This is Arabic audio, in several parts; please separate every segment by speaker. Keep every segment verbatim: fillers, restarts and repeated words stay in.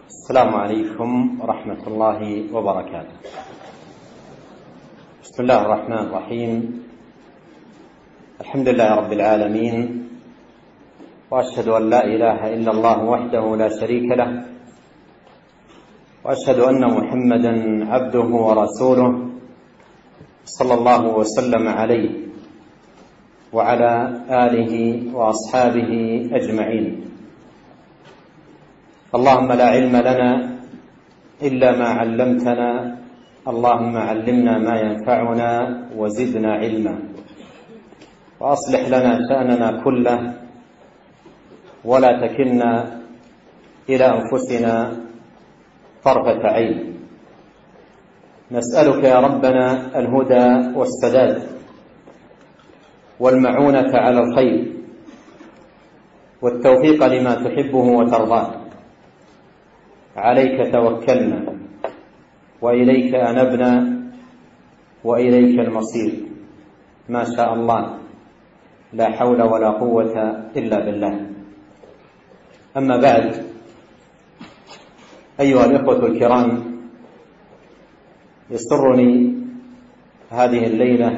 Speaker 1: السلام عليكم ورحمة الله وبركاته. بسم الله الرحمن الرحيم. الحمد لله رب العالمين، وأشهد أن لا إله إلا الله وحده لا شريك له، وأشهد أن محمدا عبده ورسوله صلى الله وسلم عليه وعلى آله وأصحابه أجمعين. اللهم لا علم لنا إلا ما علمتنا، اللهم علمنا ما ينفعنا وزدنا علما، وأصلح لنا شأننا كله ولا تكلنا إلى أنفسنا طرفة عين. نسألك يا ربنا الهدى والسداد والمعونة على الخير والتوفيق لما تحبه وترضاه. عليك توكلنا وإليك أنبنا وإليك المصير، ما شاء الله، لا حول ولا قوة إلا بالله. أما بعد، أيها الإخوة الكرام، يسرني هذه الليلة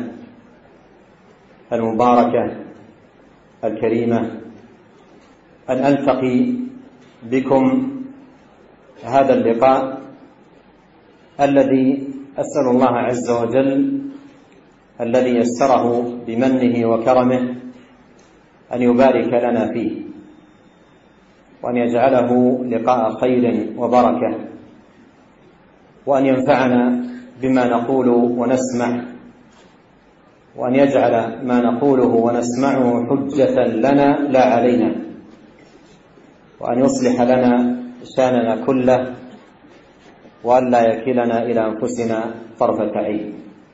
Speaker 1: المباركة الكريمة أن ألتقي بكم هذا اللقاء الذي أسأل الله عز وجل الذي يسره بمنه وكرمه أن يبارك لنا فيه، وأن يجعله لقاء خير وبركة، وأن ينفعنا بما نقول ونسمع، وأن يجعل ما نقوله ونسمعه حجة لنا لا علينا، وأن يصلح لنا شأننا كله، وأن لا يكلنا إلى أنفسنا طرفة عين.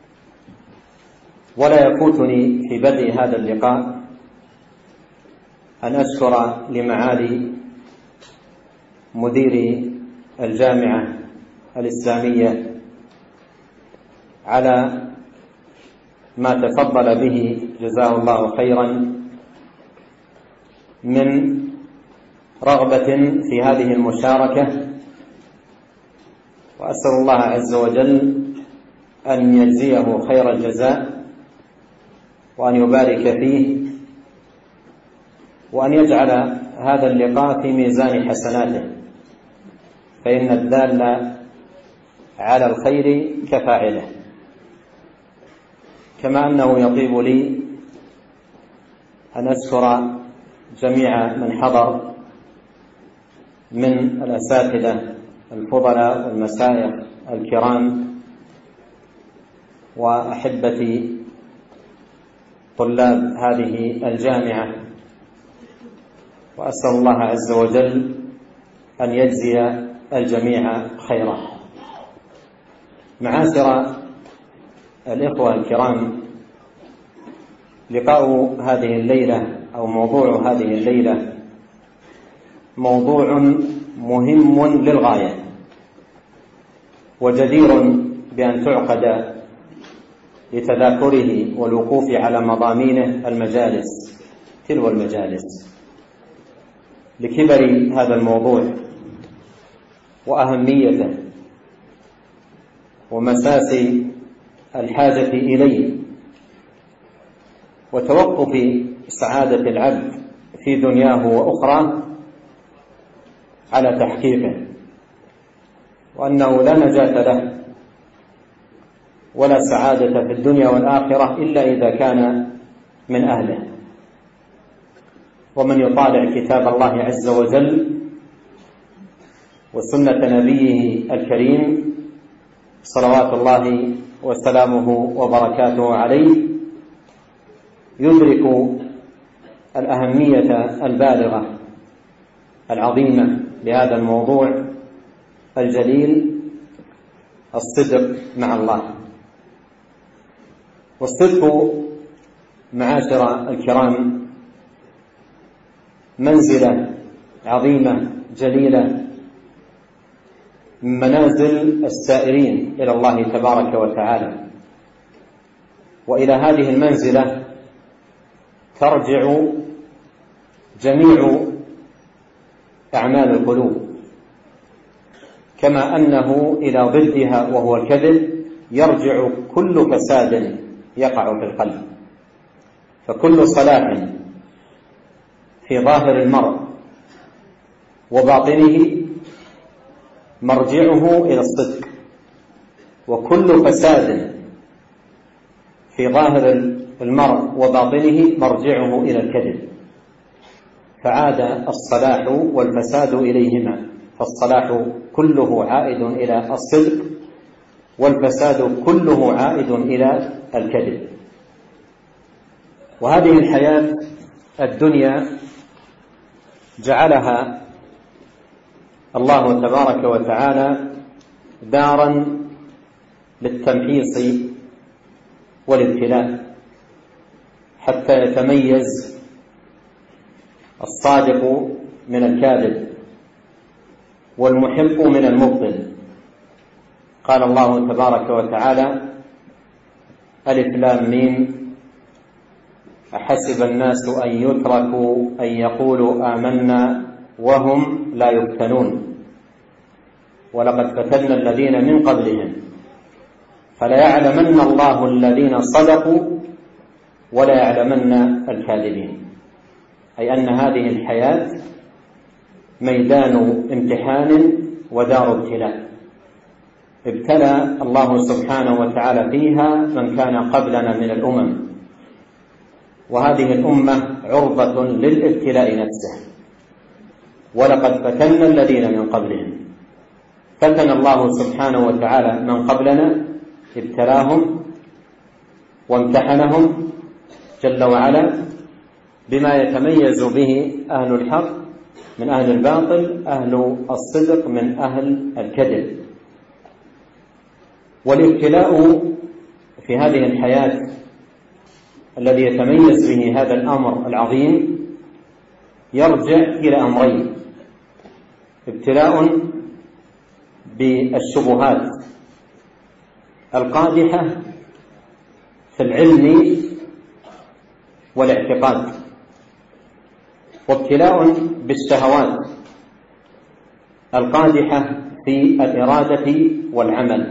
Speaker 1: ولا يفوتني في بدء هذا اللقاء أن أشكر لمعالي مدير الجامعة الإسلامية على ما تفضل به جزاه الله خيرا من رغبة في هذه المشاركة، وأسأل الله عز وجل أن يجزيه خير الجزاء، وأن يبارك فيه، وأن يجعل هذا اللقاء في ميزان حسناته، فإن الدال على الخير كفاعله. كما أنه يطيب لي أن أذكر جميع من حضر من الأساتذة الفضلاء والمشايخ الكرام وأحبتي طلاب هذه الجامعة، وأسأل الله عز وجل أن يجزي الجميع خيرا. معاشر الإخوة الكرام، لقاء هذه الليلة أو موضوع هذه الليلة موضوع مهم للغاية، وجدير بأن تعقد لتذاكره والوقوف على مضامينه المجالس تلو المجالس، لكبر هذا الموضوع وأهميته ومساس الحاجة إليه، وتوقف سعادة العبد في دنياه وأخرى على تحقيقه، وأنه لا نجاة له ولا سعادة في الدنيا والآخرة إلا إذا كان من أهله. ومن يطالع كتاب الله عز وجل وسنة نبيه الكريم صلوات الله وسلامه وبركاته عليه يدرك الأهمية البالغة العظيمة لهذا الموضوع الجليل، الصدق مع الله. والصدق معاشر الكرام منزلة عظيمة جليلة من منازل السائرين إلى الله تبارك وتعالى، وإلى هذه المنزلة ترجع جميع أعمال القلوب، كما أنه إلى ضدها وهو الكذب يرجع كل فساد يقع في القلب. فكل صلاح في ظاهر المرء وباطنه مرجعه إلى الصدق، وكل فساد في ظاهر المرء وباطنه مرجعه إلى الكذب، فعاد الصلاح والفساد إليهما، فالصلاح كله عائد إلى الصدق والفساد كله عائد إلى الكذب. وهذه الحياة الدنيا جعلها الله تبارك وتعالى دارا للتمحيص والابتلاء، حتى يتميز الصادق من الكاذب والمحق من المبطل. قال الله تبارك وتعالى: ألف لام ميم أحسب الناس أن يتركوا أن يقولوا آمنا وهم لا يفتنون ولقد فتنا الذين من قبلهم فليعلمن الله الذين صدقوا وليعلمن الكاذبين. أي أن هذه الحياة ميدان امتحان ودار ابتلاء، ابتلى الله سبحانه وتعالى فيها من كان قبلنا من الأمم، وهذه الأمة عرضة للابتلاء نفسه. ولقد فتنا الذين من قبلهم، فتن الله سبحانه وتعالى من قبلنا، ابتلاهم وامتحنهم جل وعلا بما يتميز به أهل الحق من أهل الباطل، أهل الصدق من أهل الكذب. والابتلاء في هذه الحياة الذي يتميز به هذا الأمر العظيم يرجع إلى أمرين: ابتلاء بالشبهات القادحة في العلم والاعتقاد، وابتلاء بالشهوات القادحة في الإرادة والعمل.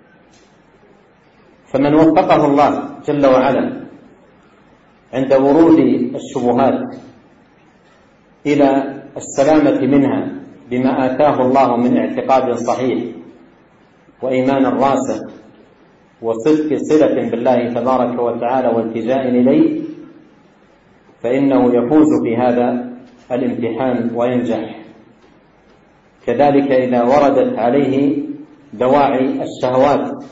Speaker 1: فمن وفقه الله جل وعلا عند ورود الشبهات إلى السلامة منها بما آتاه الله من اعتقاد صحيح وإيمان راسخ وصدق صلة بالله تبارك وتعالى والتجاء إليه، فإنه يفوز في هذا الامتحان وينجح. كذلك إذا وردت عليه دواعي الشهوات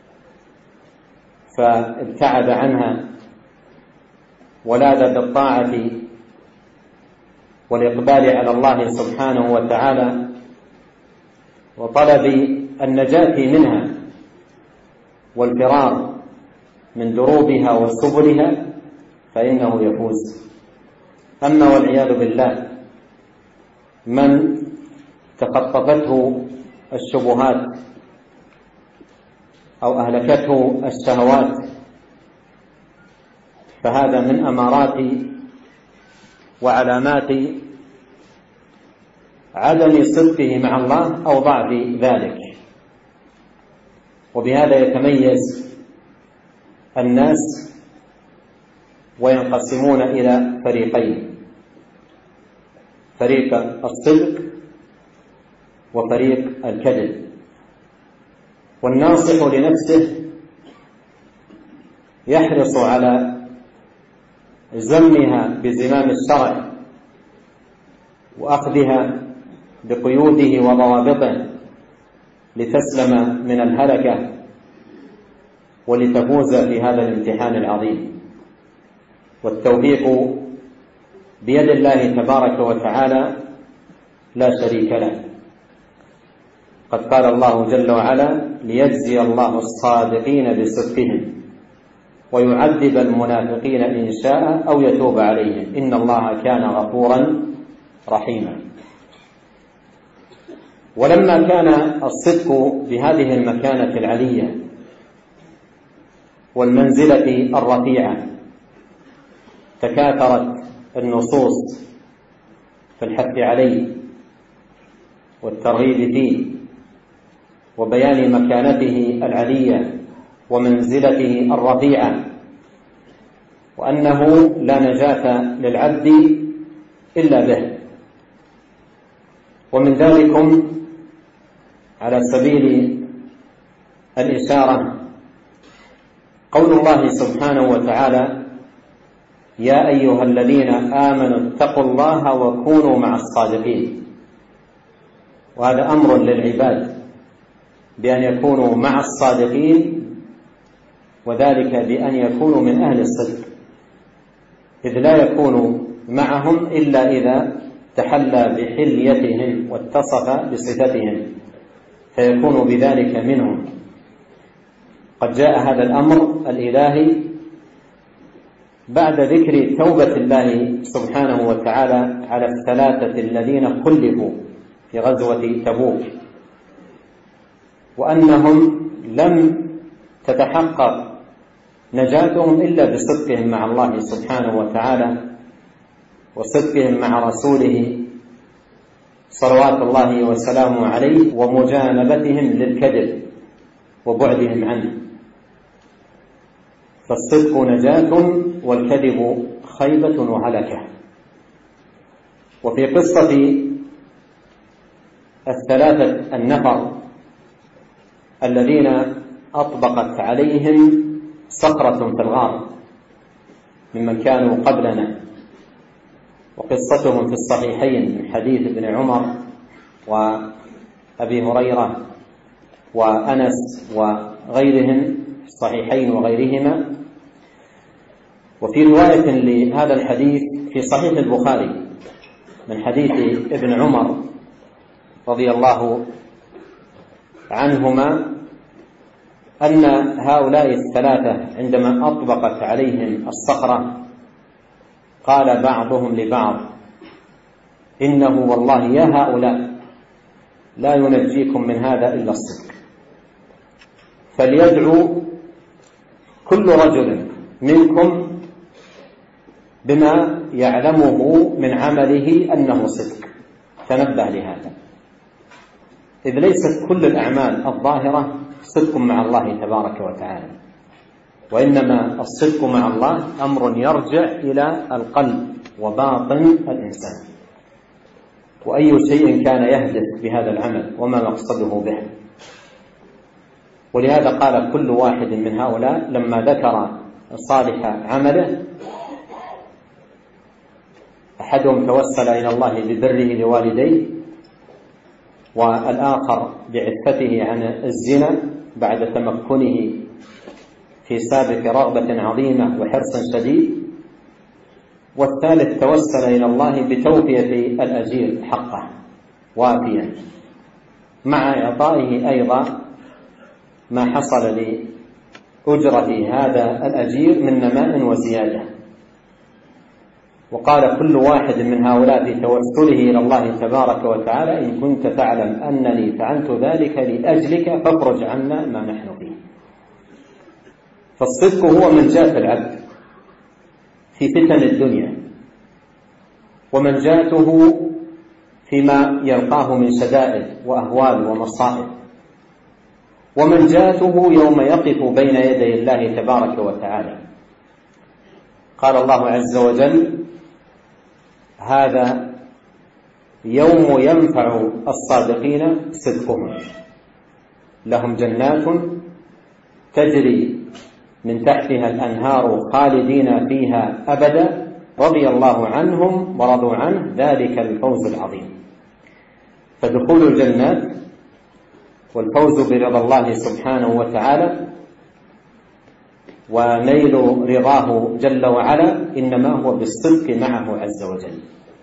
Speaker 1: فابتعد عنها ولاذ بالطاعة والإقبال على الله سبحانه وتعالى وطلب النجاة منها والفرار من دروبها وسبلها، فإنه يفوز. أما والعياذ بالله من تخطفته الشبهات أو أهلكته الشهوات، فهذا من أمارات وعلامات عدم صدقه مع الله أو ضعف ذلك. وبهذا يتميز الناس وينقسمون إلى فريقين: فريق الصدق وفريق الكذب. والناصح لنفسه يحرص على زمها بزمام الشرع وأخذها بقيوده وضوابطه لتسلم من الهلكة ولتفوز في هذا الامتحان العظيم. والتوفيق بيد الله تبارك وتعالى لا شريك له. قد قال الله جل وعلا: ليجزي الله الصادقين بصدقهم ويعذب المنافقين إن شاء أو يتوب عليهم إن الله كان غفورا رحيما. ولما كان الصدق بهذه المكانة العلية والمنزلة الرفيعة تكاثرت النصوص في الحث عليه والترغيب فيه وبيان مكانته العلية ومنزلته الرفيعة، وأنه لا نجاة للعبد إلا به. ومن ذلك على سبيل الإشارة قول الله سبحانه وتعالى: يا أيها الذين آمنوا اتقوا الله وكونوا مع الصادقين. وهذا أمر للعباد بأن يكونوا مع الصادقين، وذلك بأن يكونوا من أهل الصدق، إذ لا يكون معهم إلا إذا تحلى بحليتهم واتصف بصفتهم، فيكون بذلك منهم. قد جاء هذا الأمر الإلهي بعد ذكر توبة الله سبحانه وتعالى على الثلاثة الذين خلفوا في غزوة تبوك، وأنهم لم تتحقق نجاتهم إلا بصدقهم مع الله سبحانه وتعالى وصدقهم مع رسوله صلوات الله وسلامه عليه، ومجانبتهم للكذب وبعدهم عنه. فالصدق نجاة والكذب خيبة وهلكة. وفي قصة الثلاثة النفر الذين أطبقت عليهم صخرة في الغار ممن كانوا قبلنا، وقصتهم في الصحيحين من حديث ابن عمر وأبي هريرة وأنس وغيرهم في الصحيحين وغيرهما. وفي رواية لهذا الحديث في صحيح البخاري من حديث ابن عمر رضي الله عنهما أن هؤلاء الثلاثة عندما أطبقت عليهم الصخرة قال بعضهم لبعض: إنه والله يا هؤلاء لا ينجيكم من هذا إلا الصدق، فليدعو كل رجل منكم بما يعلمه من عمله أنه صدق. تنبه لهذا، إذ ليست كل الأعمال الظاهرة صدق مع الله تبارك وتعالى، وإنما الصدق مع الله أمر يرجع إلى القلب وباطن الإنسان، وأي شيء كان يهدف بهذا العمل وما مقصده به. ولهذا قال كل واحد من هؤلاء لما ذكر صالح عمله: أحدهم توسل إلى الله ببره لوالديه، والآخر بعفته عن الزنا بعد تمكنه في سابق رغبة عظيمة وحرص شديد، والثالث توسل إلى الله بتوفية الأجير حقه وافيا، مع إعطائه أيضا ما حصل لأجرة هذا الأجير من نماء وزيادة. وقال كل واحد من هؤلاء في توسله إلى الله تبارك وتعالى: إن كنت تعلم أنني فعلت ذلك لأجلك فافرج عنا ما نحن فيه. فالصدق هو منجاة العبد في فتن الدنيا، ومنجاته فيما يلقاه من شدائد وأهوال ومصائب، ومنجاته يوم يقف بين يدي الله تبارك وتعالى. قال الله عز وجل: هذا يوم ينفع الصادقين صدقهم، لهم جنات تجري من تحتها الأنهار خالدين فيها أبدا رضي الله عنهم ورضوا عنه ذلك الفوز العظيم. فدخول الجنات والفوز برضا الله سبحانه وتعالى ونيل رضاه جل وعلا إنما هو بالصدق معه عز وجل.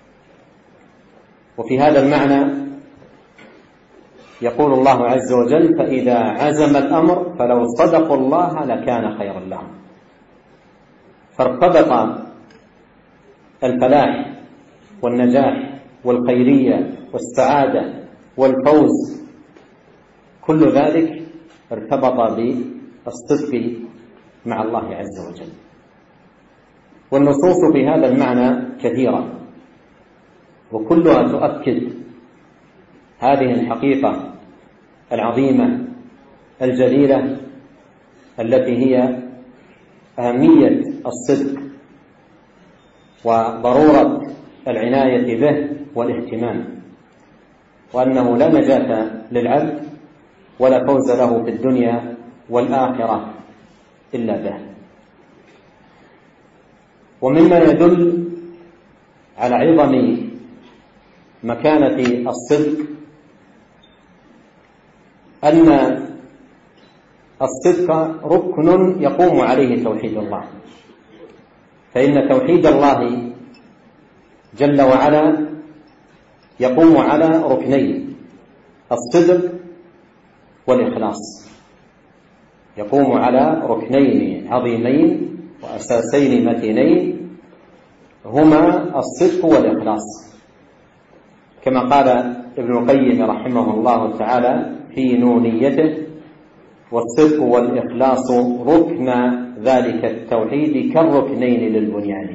Speaker 1: وفي هذا المعنى يقول الله عز وجل: فإذا عزم الأمر فلو صدقوا الله لكان خيرا لهم. فارتبط الفلاح والنجاح والخيرية والسعادة والفوز، كل ذلك ارتبط بالصدق مع الله عز وجل. والنصوص في هذا المعنى كثيرة، وكلها تؤكد هذه الحقيقة العظيمة الجليلة التي هي أهمية الصدق وضرورة العناية به والاهتمام، وأنه لا نجاة للعبد ولا فوز له في الدنيا والآخرة إلا به. ومما يدل على عظم مكانة الصدق أن الصدق ركن يقوم عليه توحيد الله، فإن توحيد الله جل وعلا يقوم على ركنين: الصدق والإخلاص. يقوم على ركنين عظيمين وأساسين متينين هما الصدق والإخلاص، كما قال ابن القيم رحمه الله تعالى في نونيته: والصدق والإخلاص ركن ذلك التوحيد كالركنين للبنيان.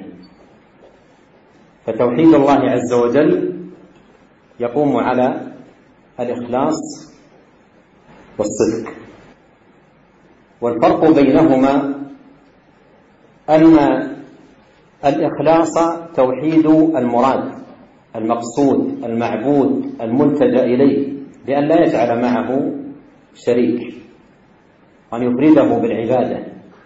Speaker 1: فتوحيد الله عز وجل يقوم على الإخلاص والصدق، والفرق بينهما أن الإخلاص توحيد المراد المقصود المعبود الملتجأ إليه، بأن لا يجعل معه شريك وأن يفرده بالعبادة.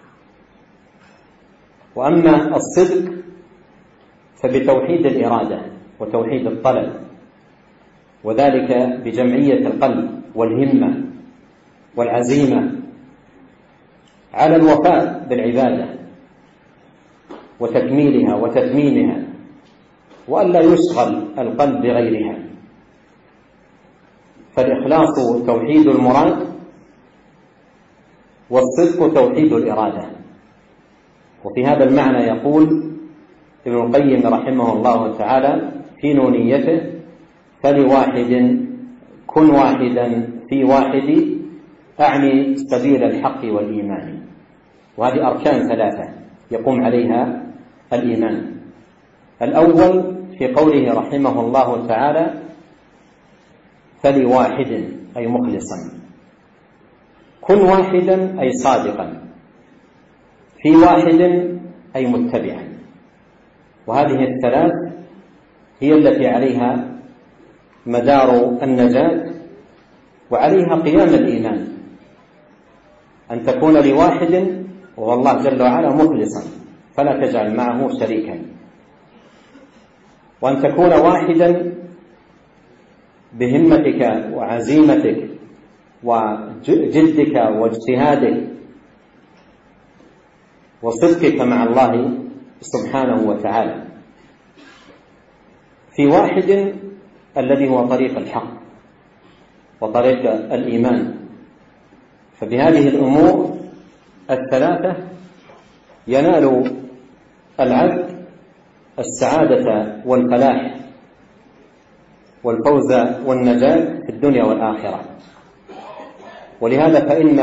Speaker 1: وأما الصدق فبتوحيد الإرادة وتوحيد الطلب، وذلك بجمعية القلب والهمة والعزيمة على الوفاء بالعبادة وتكميلها وتتميمها، وأن لا يشغل القلب بغيرها. فالإخلاص توحيد المراد، والصدق توحيد الإرادة. وفي هذا المعنى يقول ابن القيم رحمه الله تعالى في نونيته: فلواحد كن واحدا في واحد، أعني سبيل الحق والإيمان. وهذه أركان ثلاثة يقوم عليها الإيمان. الأول في قوله رحمه الله تعالى: فلواحد أي مخلصا، كن واحدا أي صادقا، في واحد أي متبعا. وهذه الثلاث هي التي عليها مدار النجاة وعليها قيام الإيمان، أن تكون لواحد وهو الله جل وعلا مخلصا فلا تجعل معه شريكا، وأن تكون واحدا بهمتك وعزيمتك وجدك واجتهادك وصدقك مع الله سبحانه وتعالى، في واحد الذي هو طريق الحق وطريق الإيمان. فبهذه الأمور الثلاثة ينال العبد السعادة والفلاح والفوز والنجاة في الدنيا والآخرة. ولهذا فإن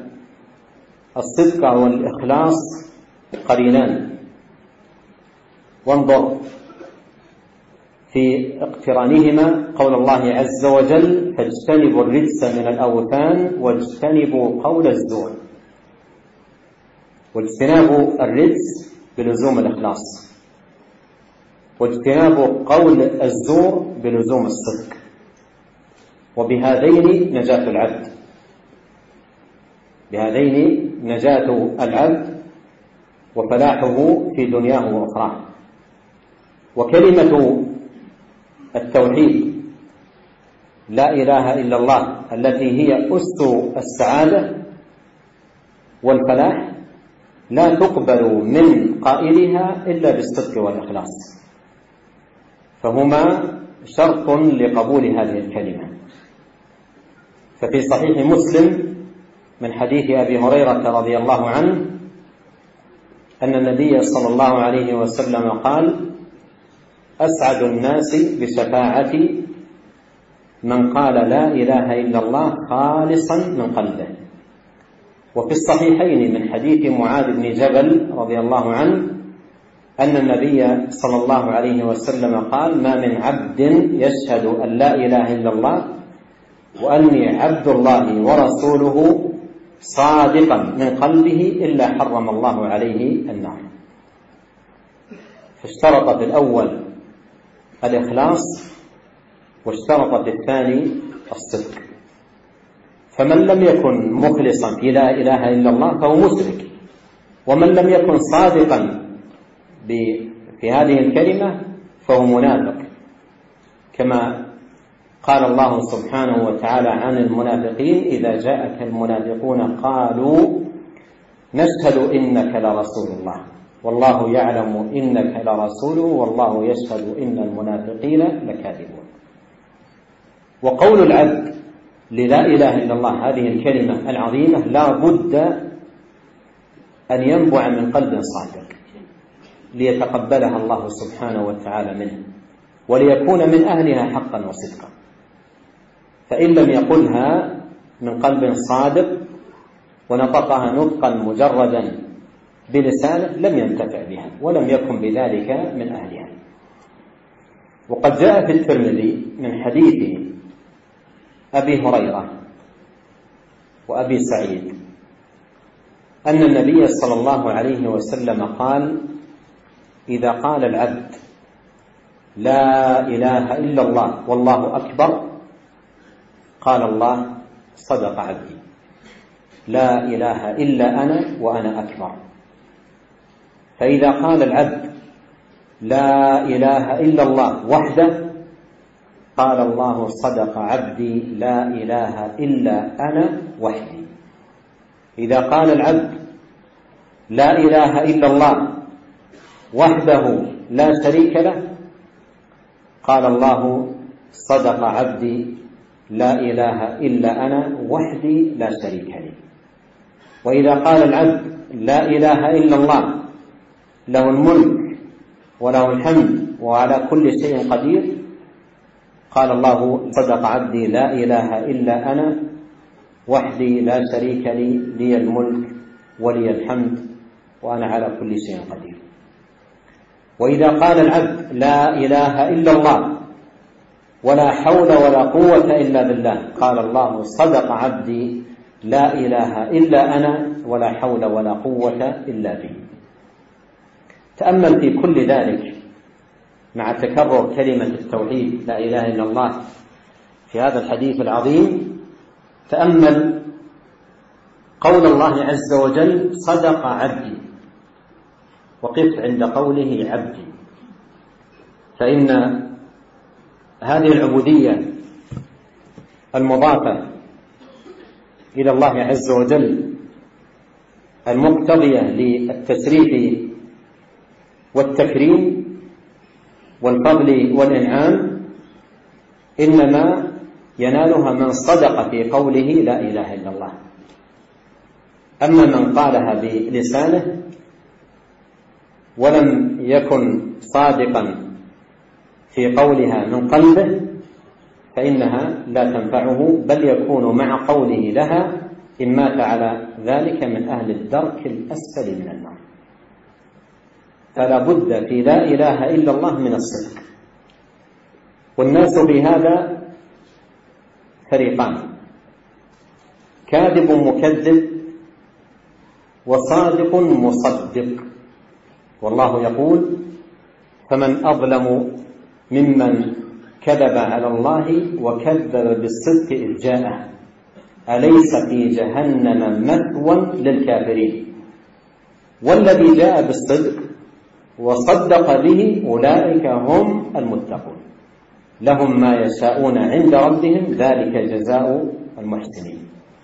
Speaker 1: الصدق والإخلاص قرينان. وانظر في اقترانهما قول الله عز وجل: فاجتنبوا الرجس من الأوثان واجتنبوا قول الزور. واجتناب الرجس بلزوم الإخلاص، واجتناب قول الزور بلزوم الصدق. وبهذين نجاة العبد، بهذين نجاة العبد وفلاحه في دنياه وأخراه. وكلمة التوحيد لا إله إلا الله التي هي أس السعادة والفلاح لا تقبل من قائلها إلا بالصدق والإخلاص، فهما شرط لقبول هذه الكلمة. ففي صحيح مسلم من حديث أبي هريرة رضي الله عنه أن النبي صلى الله عليه وسلم قال: أسعد الناس بشفاعتي من قال لا إله إلا الله خالصا من قلبه. وفي الصحيحين من حديث معاذ بن جبل رضي الله عنه أن النبي صلى الله عليه وسلم قال: ما من عبد يشهد أن لا إله إلا الله وأني عبد الله ورسوله صادقا من قلبه إلا حرم الله عليه النار. فاشترط في الأول الإخلاص، واشترط في الثاني الصدق. فمن لم يكن مخلصا في لا إله إلا الله فهو مشرك، ومن لم يكن صادقا في هذه الكلمة فهو منافق، كما قال الله سبحانه وتعالى عن المنافقين: إذا جاءك المنافقون قالوا نشهد إنك لرسول الله والله يعلم إنك لرسوله والله يشهد إن المنافقين لكاذبون. وقول العبد للا إله إلا الله هذه الكلمة العظيمة لا بد أن ينبع من قلب صادق ليتقبلها الله سبحانه وتعالى منه، وليكون من أهلها حقا وصدقا. فإن لم يقلها من قلب صادق ونطقها نطقا مجردا بلسانه لم ينتفع بها ولم يكن بذلك من أهلها. وقد جاء في الترمذي من حديث أبي هريرة وأبي سعيد أن النبي صلى الله عليه وسلم قال: إذا قال العبد لا إله إلا الله والله أكبر قال الله: صدق عبدي، لا إله إلا أنا وأنا أكبر. فإذا قال العبد لا إله إلا الله وحده قال الله: صدق عبدي، لا إله إلا أنا وحدي. إذا قال العبد لا إله إلا الله وحده لا شريك له قال الله: صدق عبدي، لا إله إلا أنا وحدي لا شريك لي. وإذا قال العبد لا إله إلا الله له الملك وله الحمد وعلى كل شيء قدير قال الله: صدق عبدي، لا إله إلا أنا وحدي لا شريك لي، لي الملك ولي الحمد وأنا على كل شيء قدير. وإذا قال العبد لا إله إلا الله ولا حول ولا قوة إلا بالله قال الله: صدق عبدي، لا إله إلا أنا ولا حول ولا قوة إلا بي. تأمل في كل ذلك مع تكرر كلمة التوحيد لا إله إلا الله في هذا الحديث العظيم. تأمل قول الله عز وجل: صدق عبدي، وقف عند قوله عبدي، فإن هذه العبودية المضافة إلى الله عز وجل المقتضية للتشريف والتكريم والفضل والإنعام إنما ينالها من صدق في قوله لا إله إلا الله. أما من قالها بلسانه ولم يكن صادقا في قولها من قلبه فإنها لا تنفعه، بل يكون مع قوله لها إن مات على ذلك من أهل الدرك الأسفل من النار. فلا بد في لا إله إلا الله من الصدق. والناس في هذا فريقان: كاذب مكذب وصادق مصدق. والله يقول: فمن أظلم ممن كذب على الله وكذب بالصدق إذ جاءه أليس في جهنم مثوى للكافرين. والذي جاء بالصدق وصدق به أولئك هم المتقون، لهم ما يشاءون عند ربهم ذلك جزاء المحسنين.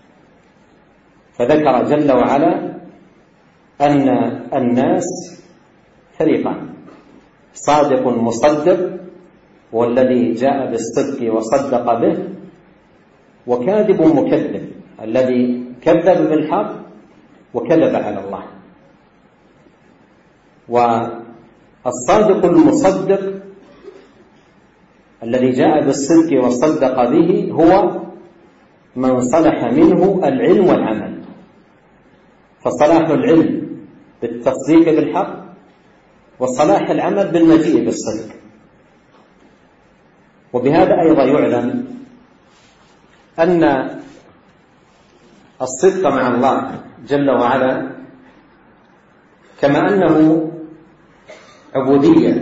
Speaker 1: فذكر جل وعلا أن الناس فريقان: صادق مصدق والذي جاء بالصدق وصدق به، وكاذب مكذب الذي كذب بالحق وكذب على الله. والصادق المصدق الذي جاء بالصدق وصدق به هو من صلح منه العلم والعمل، فصلاح العلم بالتصديق بالحق وصلاح العمل بالمجيء بالصدق. وبهذا أيضا يعلم أن الصدق مع الله جل وعلا كما أنه عبودية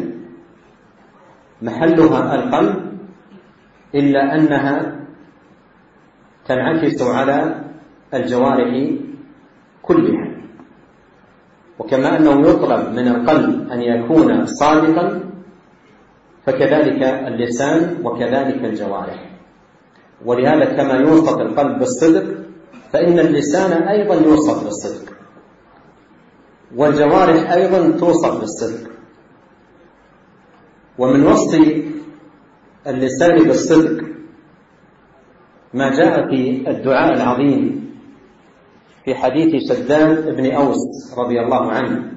Speaker 1: محلها القلب، إلا أنها تنعكس على الجوارح كلها. وكما أنه يطلب من القلب أن يكون صادقا، فكذلك اللسان وكذلك الجوارح. ولهذا كما يوصف القلب بالصدق فإن اللسان أيضا يوصف بالصدق، والجوارح أيضا توصف بالصدق. ومن وصف اللسان بالصدق ما جاء في الدعاء العظيم في حديث شداد بن أوس رضي الله عنه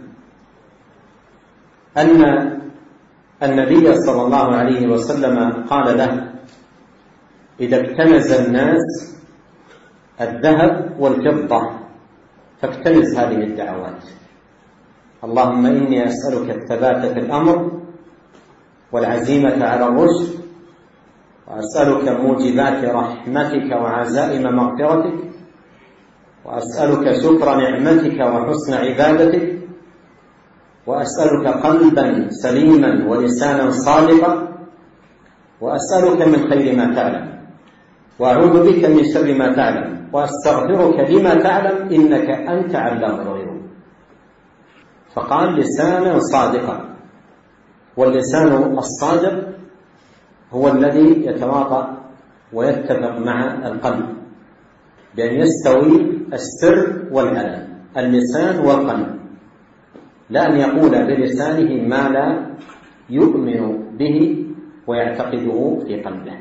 Speaker 1: أن النبي صلى الله عليه وسلم قال له: إذا اكتنز الناس الذهب والفضة فاكتنز هذه الدعوات: اللهم إني أسألك الثبات في الأمر والعزيمة على الرشد، وأسألك موجبات رحمتك وعزائم مغفرتك، وأسألك شكر نعمتك وحسن عبادتك، وأسألك قلبا سليما ولسانا صادقا، وأسألك من خير ما تعلم، وأعوذ بك من شر ما تعلم، وأستغفرك لما تعلم إنك أنت علام الغيوب. فقال لسانا صادقا، واللسان الصادق هو الذي يتواطأ ويتفق مع القلب بأن يستوي السر والعلن، اللسان والقلب، لا أن يقول بلسانه ما لا يؤمن به ويعتقده في قلبه.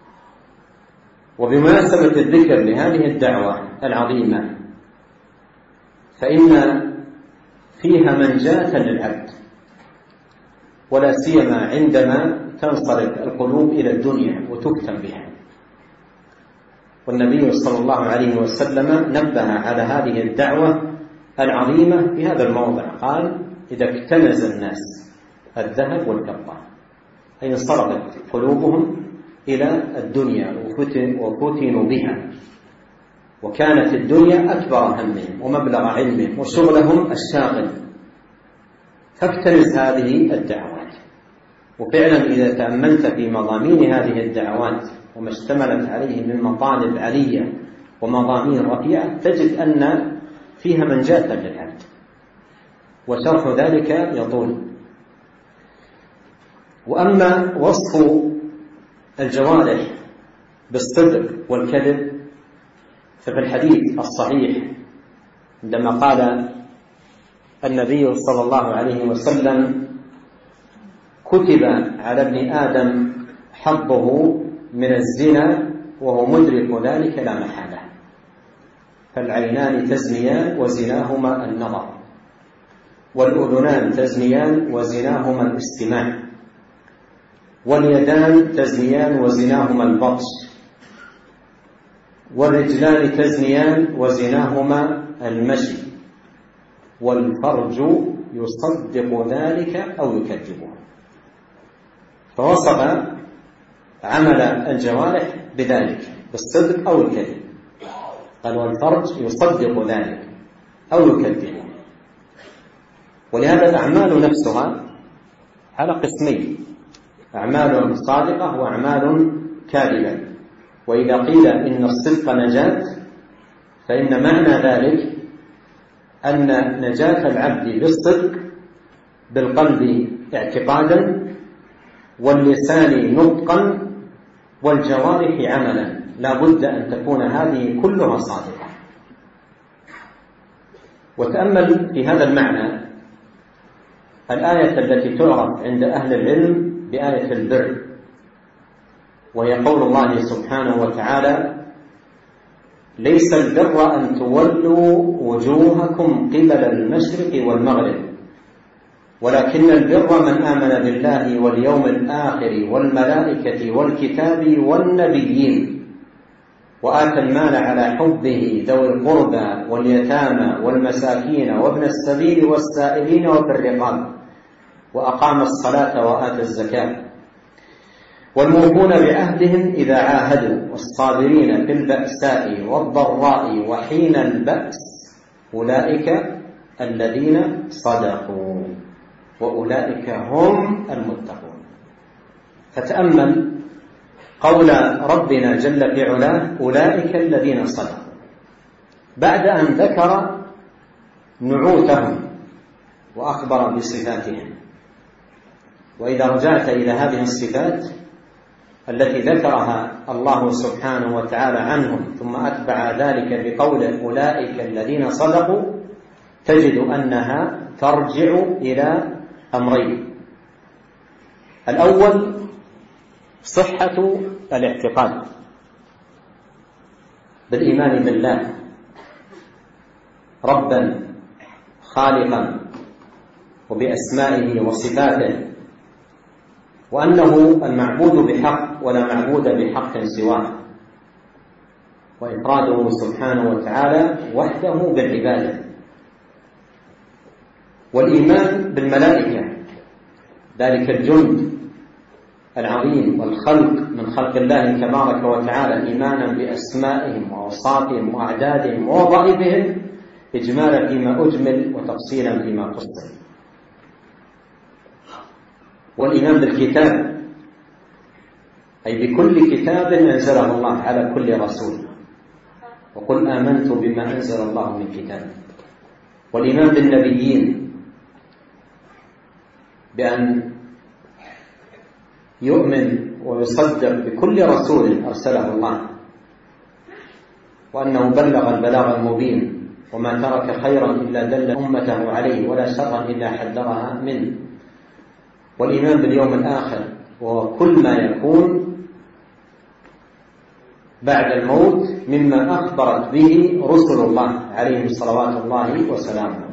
Speaker 1: وبمناسبة الذكر لهذه الدعوة العظيمة فإن فيها منجاة للعبد، ولا سيما عندما تنصرف القلوب إلى الدنيا وتكتم بها. والنبي صلى الله عليه وسلم نبه على هذه الدعوة العظيمة في هذا الموضع، قال: إذا اكتنز الناس الذهب والفضة، أي انصرفت قلوبهم إلى الدنيا وفتنوا بها، وكانت الدنيا أكبر همهم ومبلغ علمهم وشغلهم الشاغل، فاكتنز هذه الدعوات. وفعلا إذا تأملت في مضامين هذه الدعوات وما اشتملت عليه من مطالب علية ومضامين رفيعة تجد أن فيها منجاة للعبد، وشرح ذلك يطول. وأما وصف الجوارح بالصدق والكذب ففي الحديث الصحيح عندما قال النبي صلى الله عليه وسلم: كتب على ابن آدم حظه من الزنا وهو مدرك ذلك لا محالة، فالعينان تزنيان وزناهما النظر، والأذنان تزنيان وزناهما الاستماع، واليدان تزنيان وزناهما البطش، والرجلان تزنيان وزناهما المشي، والفرج يصدق ذلك أو يكذبه. فوصف عمل الجوارح بذلك بالصدق أو الكذب، قال: والفرج يصدق ذلك أو يكذبه. ولهذا الأعمال نفسها على قسمين: أعمال صادقة وأعمال كاذبة. وإذا قيل إن الصدق نجاة فإن معنى ذلك أن نجاة العبد بالصدق بالقلب اعتقادا، واللسان نطقا، والجوارح عملا، لا بد أن تكون هذه كلها صادقة. وتأمل في هذا المعنى الآية التي تعرف عند أهل العلم بآية البر، وهي قول الله سبحانه وتعالى: ليس البر أن تولوا وجوهكم قبل المشرق والمغرب، ولكن البر من آمن بالله واليوم الآخر والملائكة والكتاب والنبيين، وآتى المال على حبه ذوي القربى واليتامى والمساكين وابن السبيل والسائلين وفي الرقاب، وأقام الصلاة وآتى الزكاة. والموفون بعهدهم إذا عاهدوا والصابرين في البأساء والضراء وحين البأس أولئك الذين صدقوا وأولئك هم المتقون. فتأمل قول ربنا جل في علاه أولئك الذين صدقوا بعد أن ذكر نعوتهم وأخبر بصفاتهم. وإذا رجعت إلى هذه الصفات التي ذكرها الله سبحانه وتعالى عنهم ثم أتبع ذلك بقول أولئك الذين صدقوا تجد أنها ترجع إلى أمرين: الأول صحة الاعتقاد بالإيمان بالله ربا خالقا وبأسمائه وصفاته، وأنه المعبود بحق ولا معبود بحق سواه، وإفراده سبحانه وتعالى وحده بالعبادة. والإيمان بالملائكة ذلك الجند العظيم والخلق من خلق الله تبارك وتعالى إيمانا بأسمائهم وأوصافهم وأعدادهم ووظائفهم إجمالا فيما أجمل وتفصيلا فيما فصل. والإيمان بالكتاب أي بكل كتاب أنزله الله على كل رسول، وقل آمنت بما أنزل الله من كتاب. والإيمان بالنبيين بأن يؤمن ويصدق بكل رسول أرسله الله، وأنه بلغ البلاغ المبين وما ترك خيرا إلا دل أمته عليه ولا شرا إلا حذرها منه. والإيمان باليوم الآخر وهو كل ما يكون بعد الموت مما أخبرت به رسل الله عليهم صلوات الله وسلامه.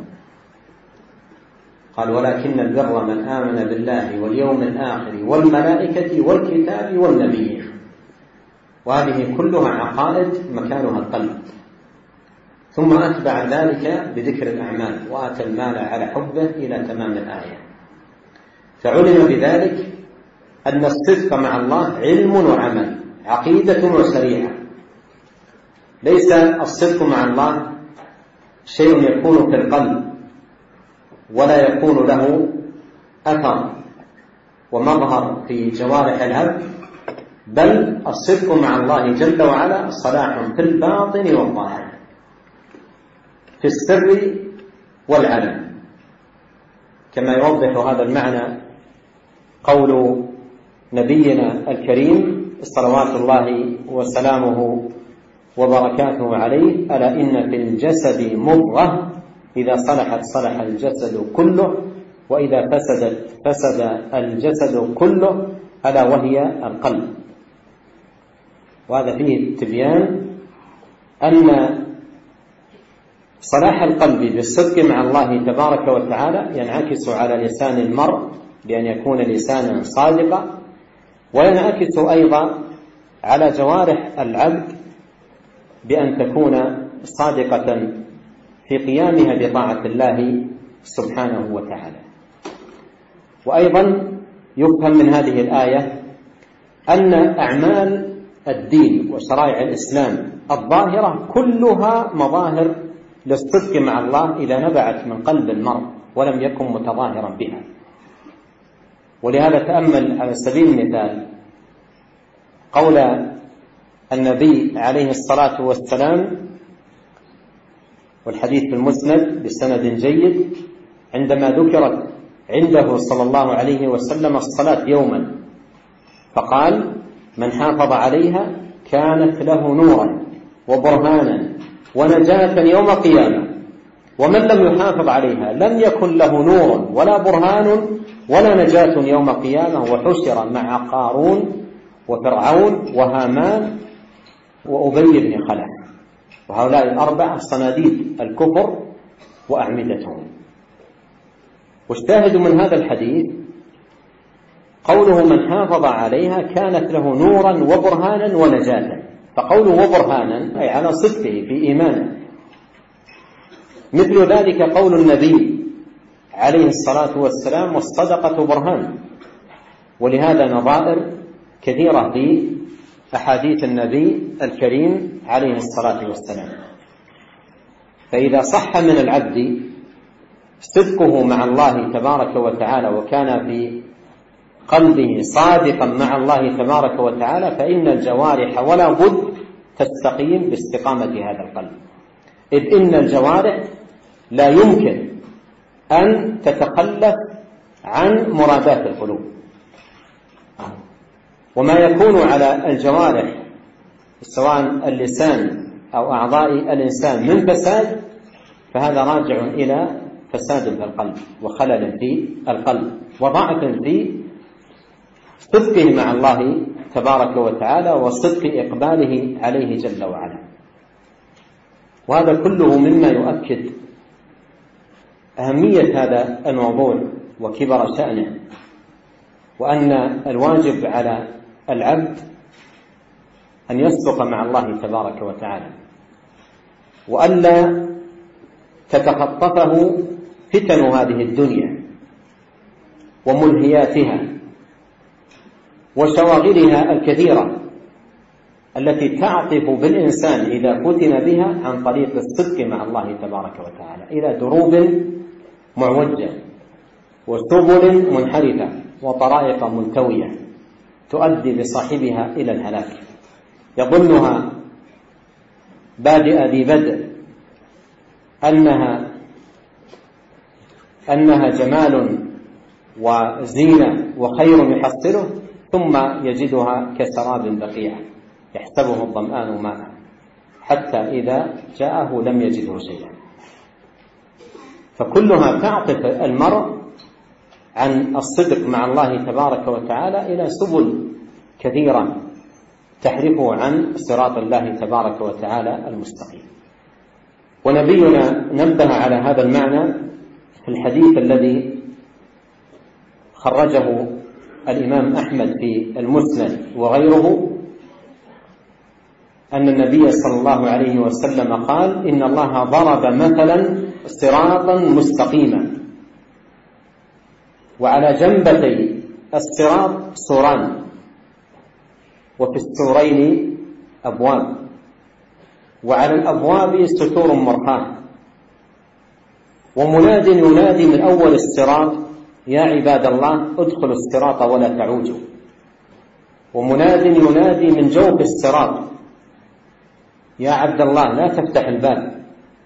Speaker 1: قال ولكن البر من آمن بالله واليوم الآخر والملائكة والكتاب والنبيين. وهذه كلها عقائد مكانها القلب. ثم أتبع ذلك بذكر الأعمال وآتى المال على حبه إلى تمام الآية. فعلم بذلك أن الصدق مع الله علم وعمل، عقيدة وشريعة. ليس الصدق مع الله شيء يكون في القلب ولا يكون له أثر ومظهر في جوارح العبد، بل الصدق مع الله جل وعلا صلاح في الباطن والظاهر، في السر والعلن، كما يوضح هذا المعنى قول نبينا الكريم صلوات الله وسلامه وبركاته عليه: ألا إن في الجسد مضغة إذا صلحت صلح الجسد كله وإذا فسدت فسد الجسد كله ألا وهي القلب. وهذا فيه تبيان أن صلاح القلب بالصدق مع الله تبارك وتعالى ينعكس على لسان المرء بأن يكون لسانا صادقا، وينعكس أيضا على جوارح العبد بأن تكون صادقة في قيامها بطاعة الله سبحانه وتعالى. وأيضا يفهم من هذه الآية أن أعمال الدين وشرائع الإسلام الظاهرة كلها مظاهر للصدق مع الله إذا نبعت من قلب المرء ولم يكن متظاهرا بها. ولهذا تأمل على سبيل المثال قول النبي عليه الصلاة والسلام، والحديث في المسند بسند جيد، عندما ذكرت عنده صلى الله عليه وسلم الصلاة يوما فقال: من حافظ عليها كانت له نورا وبرهانا ونجاة يوم القيامة، ومن لم يحافظ عليها لم يكن له نور ولا برهان ولا نجاة يوم القيامة، وحشر مع قارون وفرعون وهامان وأبي بن خلف، وهؤلاء الأربع صناديد الكفر وأعمدتهم. والشاهد من هذا الحديث قوله من حافظ عليها كانت له نورا وبرهانا ونجاة، فقوله وبرهانا أي على صدقه في إيمانه. مثل ذلك قول النبي عليه الصلاة والسلام: والصدقة برهان. ولهذا نظائر كثيرة في أحاديث النبي الكريم عليه الصلاة والسلام. فإذا صح من العبد صدقه مع الله تبارك وتعالى وكان في قلبه صادقا مع الله تبارك وتعالى، فإن الجوارح ولا بد تستقيم باستقامة هذا القلب، إذ إن الجوارح لا يمكن أن تتخلف عن مرادات القلوب. وما يكون على الجوارح سواء اللسان أو أعضاء الإنسان من فساد فهذا راجع إلى فساد في القلب وخلل في القلب وضعف في صدقه مع الله تبارك وتعالى وصدق إقباله عليه جل وعلا. وهذا كله مما يؤكد أهمية هذا الموضوع وكبر شأنه، وأن الواجب على العبد أن يصدق مع الله تبارك وتعالى، وألا تتخطفه فتن هذه الدنيا وملهياتها وشواغلها الكثيرة التي تعطف بالإنسان إذا فتن بها عن طريق الصدق مع الله تبارك وتعالى إلى دروب معوجة وسبل منحرفة وطرائق منتوية تؤدي بصاحبها إلى الهلاك، يظنها بادئ ذي بدء أنها أنها جمال وزينة وخير يحصله، ثم يجدها كسراب بقيع يحسبه الظمآن ماء حتى إذا جاءه لم يجده شيئا. فكلها تعطف المرء عن الصدق مع الله تبارك وتعالى إلى سبل كثيرة تحرفه عن صراط الله تبارك وتعالى المستقيم. ونبينا نبه على هذا المعنى في الحديث الذي خرجه الإمام أحمد في المسند وغيره، أن النبي صلى الله عليه وسلم قال: إن الله ضرب مثلا صراطا مستقيما، وعلى جنبتي الصراط سوران، وفي السورين أبواب، وعلى الأبواب ستور مرخاة، ومناد ينادي من أول الصراط: يا عباد الله ادخلوا الصراط ولا تعوجوا، ومناد ينادي من جوف الصراط: يا عبد الله لا تفتح الباب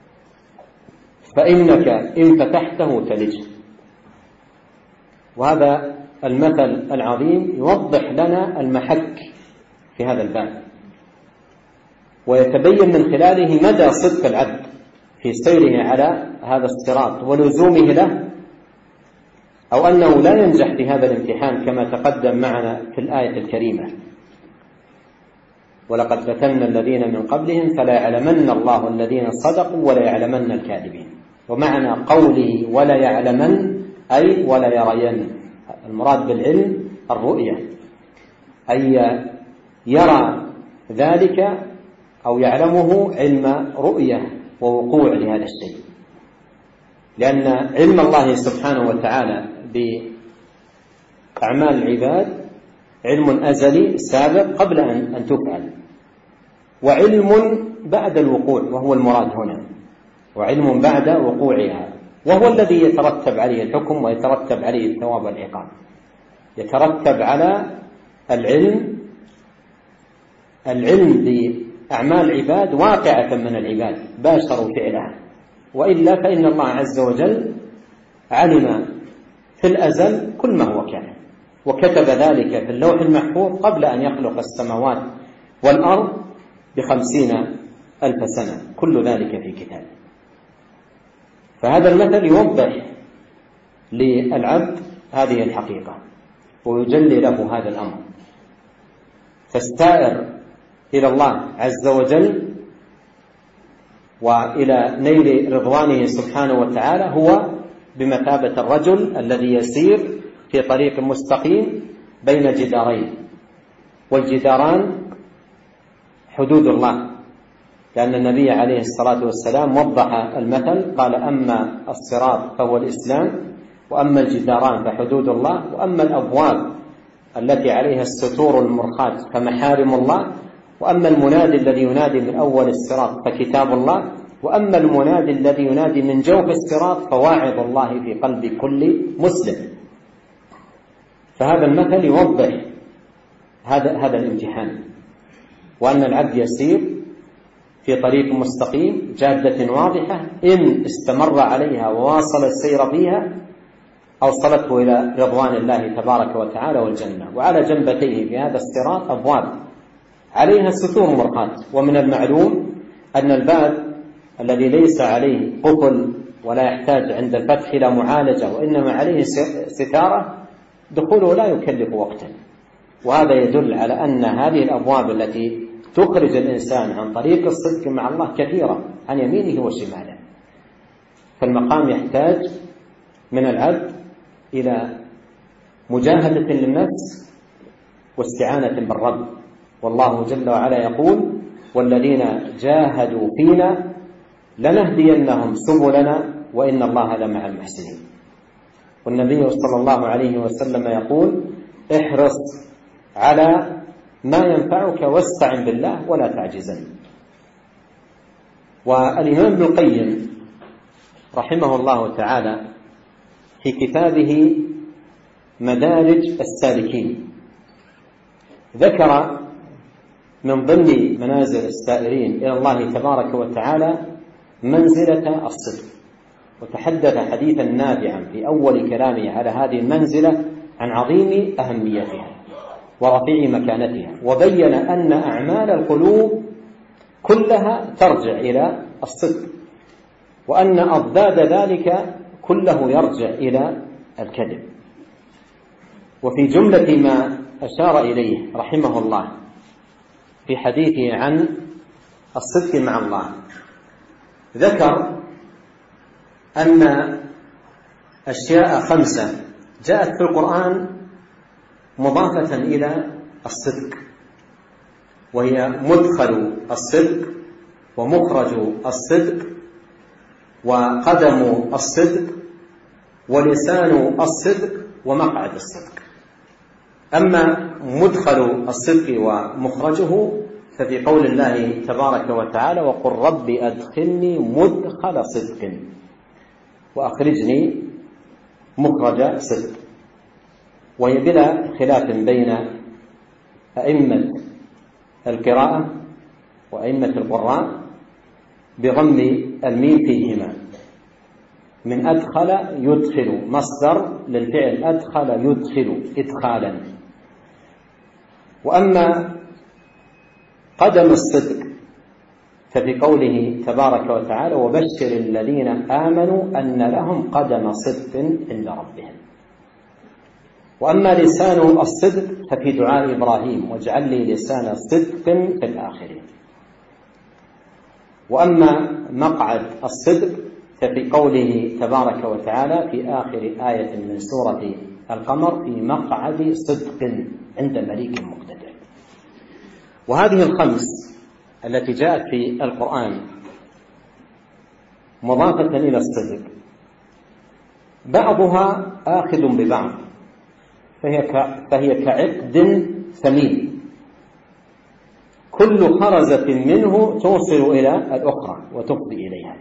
Speaker 1: فإنك إن فتحته تلج. وهذا المثل العظيم يوضح لنا المحك في هذا الباب، ويتبين من خلاله مدى صدق العبد في سيره على هذا الصراط ولزومه له، أو أنه لا ينجح في هذا الامتحان كما تقدم معنا في الآية الكريمة: ولقد فتنا الذين من قبلهم فلا يعلمن الله الذين صدقوا ولا يعلمن الكاذبين. ومعنى قوله ولا يعلمن أي ولا يرين، المراد بالعلم الرؤية، أي يرى ذلك أو يعلمه علم رؤية ووقوع لهذا الشيء، لأن علم الله سبحانه وتعالى بأعمال العباد علم أزلي سابق قبل أن تفعل، وعلم بعد الوقوع وهو المراد هنا، وعلم بعد وقوعها وهو الذي يترتب عليه الحكم ويترتب عليه الثواب والعقاب. يترتب على العلم العلم بأعمال العباد واقعة من العباد باشروا فعلها، وإلا فإن الله عز وجل علم في الأزل كل ما هو كان، وكتب ذلك في اللوح المحفوظ قبل أن يخلق السماوات والأرض بخمسين ألف سنة، كل ذلك في كتاب. فهذا المثل يوضح للعبد هذه الحقيقة ويجلي له هذا الأمر، فالسائر إلى الله عز وجل وإلى نيل رضوانه سبحانه وتعالى هو بمثابة الرجل الذي يسير في طريق مستقيم بين جدارين، والجداران حدود الله، لأن النبي عليه الصلاة والسلام وضح المثل قال: أما الصراط فهو الإسلام، وأما الجداران فحدود الله، وأما الأبواب التي عليها الستور المرخاة فمحارم الله، وأما المنادي الذي ينادي من أول الصراط فكتاب الله، وأما المنادي الذي ينادي من جوف الصراط فواعظ الله في قلب كل مسلم. فهذا المثل يوضح هذا هذا الامتحان، وأن العبد يسير في طريق مستقيم جادة واضحة، إن استمر عليها وواصل السير فيها أوصلته إلى رضوان الله تبارك وتعالى والجنة. وعلى جنبتيه في هذا الصراط أبواب عليها ستور مرخاة، ومن المعلوم أن الباب الذي ليس عليه قفل ولا يحتاج عند الفتح إلى معالجة وإنما عليه ستارة دخوله لا يكلف وقتا، وهذا يدل على أن هذه الأبواب التي تخرج الإنسان عن طريق الصدق مع الله كثيرة عن يمينه وشماله. فالمقام يحتاج من العبد إلى مجاهدة للنفس واستعانة بالرب، والله جل وعلا يقول: والذين جاهدوا فينا لنهدينهم سبلنا وإن الله لمع المحسنين. والنبي صلى الله عليه وسلم يقول: احرص على ما ينفعك واستعن بالله ولا تعجزن. والإمام ابن القيم رحمه الله تعالى في كتابه مدارج السالكين ذكر من ضمن منازل السائرين إلى الله تبارك وتعالى منزلة الصدق، وتحدث حديثا نافعا في أول كلامه على هذه المنزلة عن عظيم أهميتها ورفيع مكانتها، وبين أن أعمال القلوب كلها ترجع إلى الصدق، وأن أضداد ذلك كله يرجع إلى الكذب. وفي جملة ما أشار إليه رحمه الله في حديثه عن الصدق مع الله ذكر أن أشياء خمسة جاءت في القرآن مضافة إلى الصدق، وهي مدخل الصدق ومخرج الصدق وقدم الصدق ولسان الصدق ومقعد الصدق. أما مدخل الصدق ومخرجه ففي قول الله تبارك وتعالى: وقل رب أدخلني مدخل صدق وأخرجني مخرج صدق. وهي بلا خلاف بين أئمة القراءة وأئمة القراء بضم الميم فيهما، من أدخل يدخل مصدر للفعل أدخل يدخل إدخالا. وأما قدم الصدق ففي قوله تبارك وتعالى: وبشر الذين آمنوا أن لهم قدم صدق عند ربهم. وأما لسان الصدق ففي دعاء إبراهيم: واجعل لي لسان صدق في الآخرين. وأما مقعد الصدق ففي قوله تبارك وتعالى في آخر آية من سورة القمر: في مقعد صدق عند مليك مقتدر. وهذه الخمس التي جاءت في القرآن مضافة إلى الصدق بعضها آخذ ببعض، فهي فهي كعقد ثمين، كل خرزة منه توصل إلى الأخرى وتفضي إليها،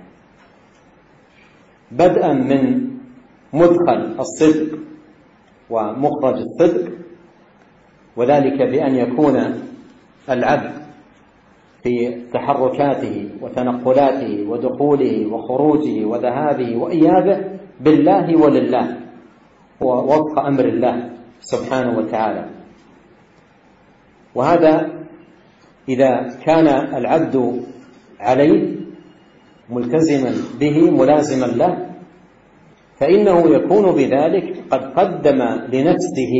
Speaker 1: بدءا من مدخل الصدق ومخرج الصدق، وذلك بأن يكون العبد في تحركاته وتنقلاته ودخوله وخروجه وذهابه وإيابه بالله ولله ووفق أمر الله سبحانه وتعالى. وهذا إذا كان العبد عليه ملتزما به ملازما له فإنه يكون بذلك قد قدم لنفسه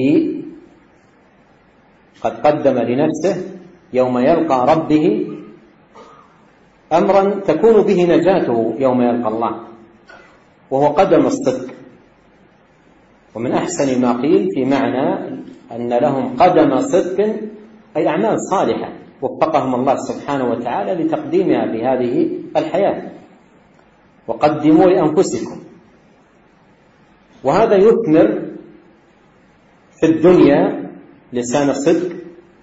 Speaker 1: قد قدم لنفسه يوم يلقى ربه أمرا تكون به نجاته يوم يلقى الله، وهو قدم الصدق. ومن أحسن ما قيل في معنى أن لهم قدم صدق أي أعمال صالحة وفقهم الله سبحانه وتعالى لتقديمها في هذه الحياة. وقدموا لأنفسكم، وهذا يثمر في الدنيا لسان الصدق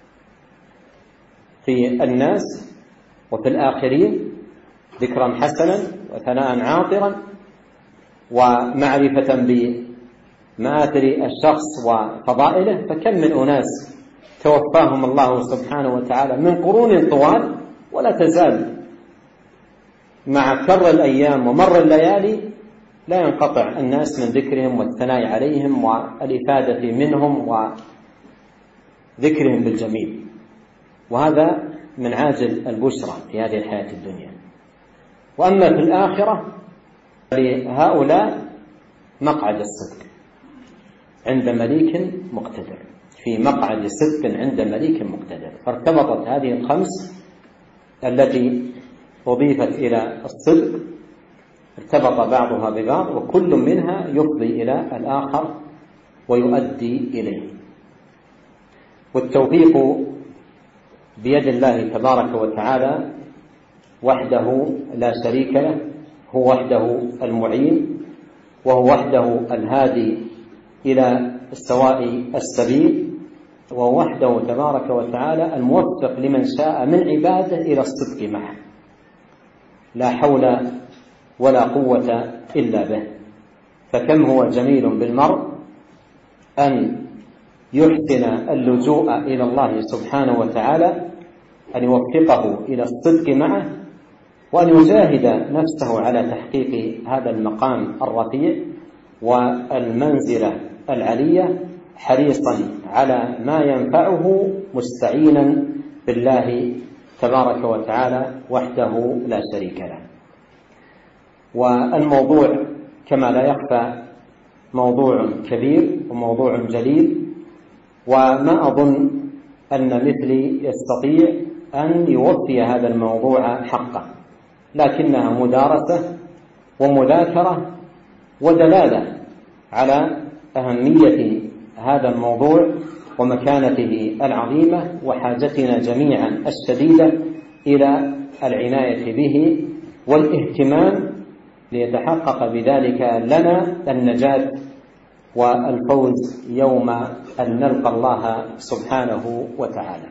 Speaker 1: في الناس وفي الآخرين، ذكرا حسنا وثناء عاطرا ومعرفة بمآثر الشخص وفضائله. فكم من أناس توفاهم الله سبحانه وتعالى من قرون طوال، ولا تزال مع كر الأيام ومر الليالي لا ينقطع الناس من ذكرهم والثناء عليهم والإفادة منهم وذكرهم بالجميل. وهذا من عاجل البشرى في هذه الحياة الدنيا. وأما في الآخرة لهؤلاء مقعد الصدق عند مليك مقتدر، في مقعد صدق عند مليك مقتدر. فارتبطت هذه الخمس التي أضيفت إلى الصدق، ارتبط بعضها ببعض، وكل منها يفضي إلى الآخر ويؤدي إليه. والتوفيق بيد الله تبارك وتعالى وحده لا شريك له، هو وحده المعين، وهو وحده الهادي إلى سواء السبيل، وهو وحده تبارك وتعالى الموفق لمن شاء من عباده إلى الصدق معه، لا حول ولا قوة إلا به. فكم هو جميل بالمرء أن يحسن اللجوء إلى الله سبحانه وتعالى، أن يوفقه إلى الصدق معه، وأن يجاهد نفسه على تحقيق هذا المقام الرفيع والمنزلة العلية، حريصا على ما ينفعه، مستعينا بالله تبارك وتعالى وحده لا شريك له. والموضوع كما لا يخفى موضوع كبير وموضوع جليل، وما أظن أن مثلي يستطيع أن يوفي هذا الموضوع حقه، لكنها مدارسة ومذاكرة ودلالة على أهمية هذا الموضوع ومكانته العظيمة وحاجتنا جميعا الشديدة إلى العناية به والاهتمام، ليتحقق بذلك لنا النجاة والفوز يوم أن نلقى الله سبحانه وتعالى.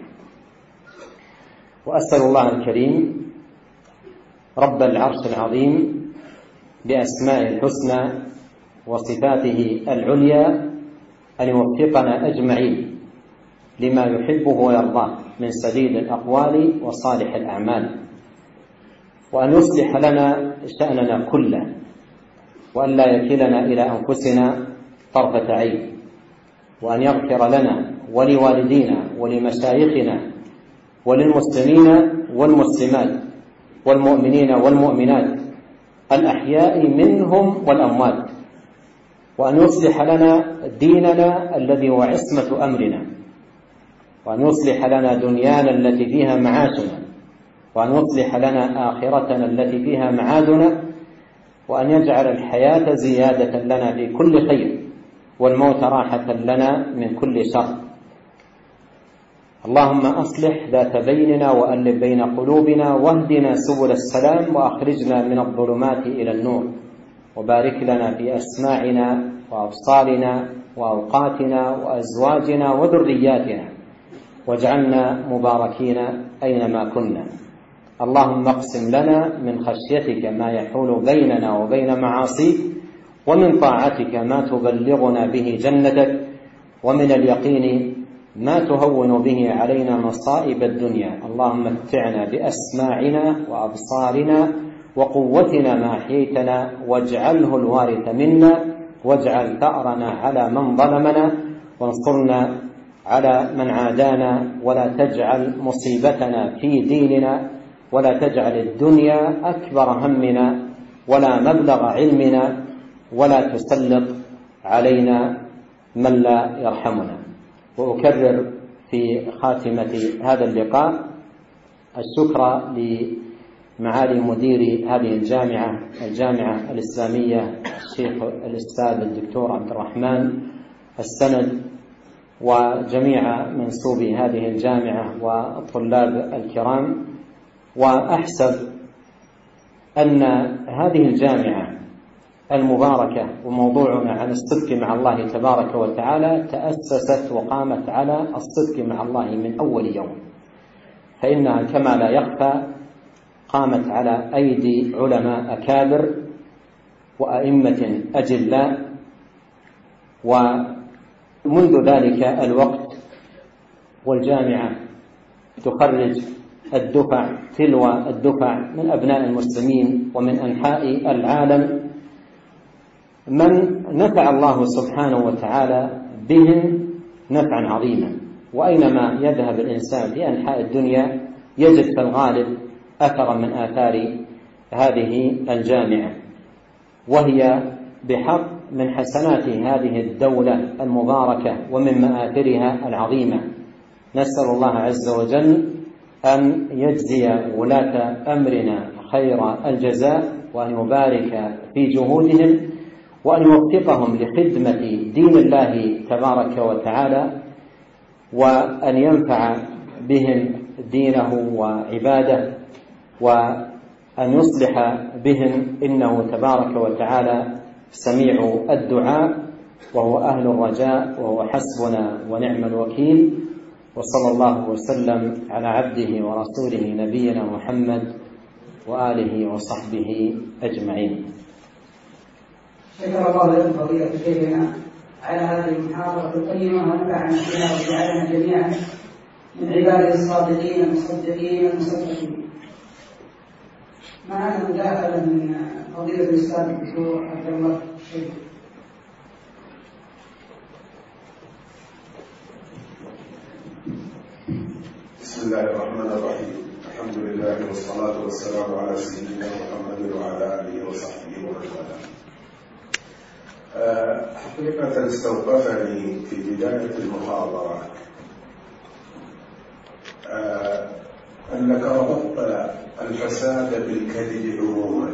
Speaker 1: وأسأل الله الكريم رب العرش العظيم بأسمائه الحسنى وصفاته العليا أن يوفقنا أجمعين لما يحبه ويرضاه من سديد الأقوال وصالح الأعمال، وأن يصلح لنا شأننا كله، وأن لا يكلنا إلى أنفسنا طرفة عين، وأن يغفر لنا ولوالدينا ولمشايخنا وللمسلمين والمسلمات والمؤمنين والمؤمنات الأحياء منهم والأموات، وأن يصلح لنا ديننا الذي هو عصمة أمرنا، وأن يصلح لنا دنيانا التي فيها معاشنا، وأن يصلح لنا آخرتنا التي فيها معادنا، وأن يجعل الحياة زيادة لنا في كل خير والموت راحة لنا من كل شر. اللهم أصلح ذات بيننا وألف بين قلوبنا واهدنا سبل السلام وأخرجنا من الظلمات إلى النور، وبارك لنا في أسماعنا وأبصارنا وأوقاتنا وأزواجنا وذرياتنا، واجعلنا مباركين أينما كنا. اللهم اقسم لنا من خشيتك ما يحول بيننا وبين معاصيك، ومن طاعتك ما تبلغنا به جنتك، ومن اليقين ما تهون به علينا مصائب الدنيا. اللهم متعنا بأسماعنا وأبصارنا وقوتنا ما أحييتنا، واجعله الوارث منا، واجعل ثأرنا على من ظلمنا، وانصرنا على من عادانا، ولا تجعل مصيبتنا في ديننا، ولا تجعل الدنيا أكبر همنا ولا مبلغ علمنا، ولا تسلط علينا من لا يرحمنا. وأكرر في خاتمة هذا اللقاء الشكر لمعالي مدير هذه الجامعة الجامعة الإسلامية الشيخ الأستاذ الدكتور عبد الرحمن السند، وجميع منسوبي هذه الجامعة والطلاب الكرام. وأحسب أن هذه الجامعة المباركة وموضوعنا عن الصدق مع الله تبارك وتعالى تأسست وقامت على الصدق مع الله من أول يوم، فإنها كما لا يخفى قامت على أيدي علماء أكابر وأئمة أجلاء، ومنذ ذلك الوقت والجامعة تخرج الدفع تلو الدفع من أبناء المسلمين ومن أنحاء العالم من نفع الله سبحانه وتعالى بهم نفعا عظيما. وأينما يذهب الإنسان في أنحاء الدنيا يجد في الغالب أثرا من آثار هذه الجامعة، وهي بحق من حسنات هذه الدولة المباركة ومن مآثرها العظيمة. نسأل الله عز وجل أن يجزي ولاة أمرنا خير الجزاء، وأن يبارك في جهودهم، وأن يوفقهم لخدمة دين الله تبارك وتعالى، وأن ينفع بهم دينه وعباده، وأن يصلح بهم، إنه تبارك وتعالى سميع الدعاء وهو أهل الرجاء وهو حسبنا ونعم الوكيل. وصلى الله وسلم على عبده ورسوله نبينا محمد وآله وصحبه أجمعين.
Speaker 2: شكر الله لكم فضيلة شيخنا على هذه المحاضرة القيمة، ونفعنا بها وجعلنا جميعا من عباده الصادقين المصدقين المصدقين. معنا مداخلة من فضيلة الأستاذ الدكتور عبد الله الشيخ.
Speaker 3: بسم الله الرحمن الرحيم. الحمد لله والصلاة والسلام على سيدنا محمد وعلى آله وصحبه ومن والاه. حقيقة استوقفني في بداية المحاضرة أنك ربطت الفساد بالكذب عموما،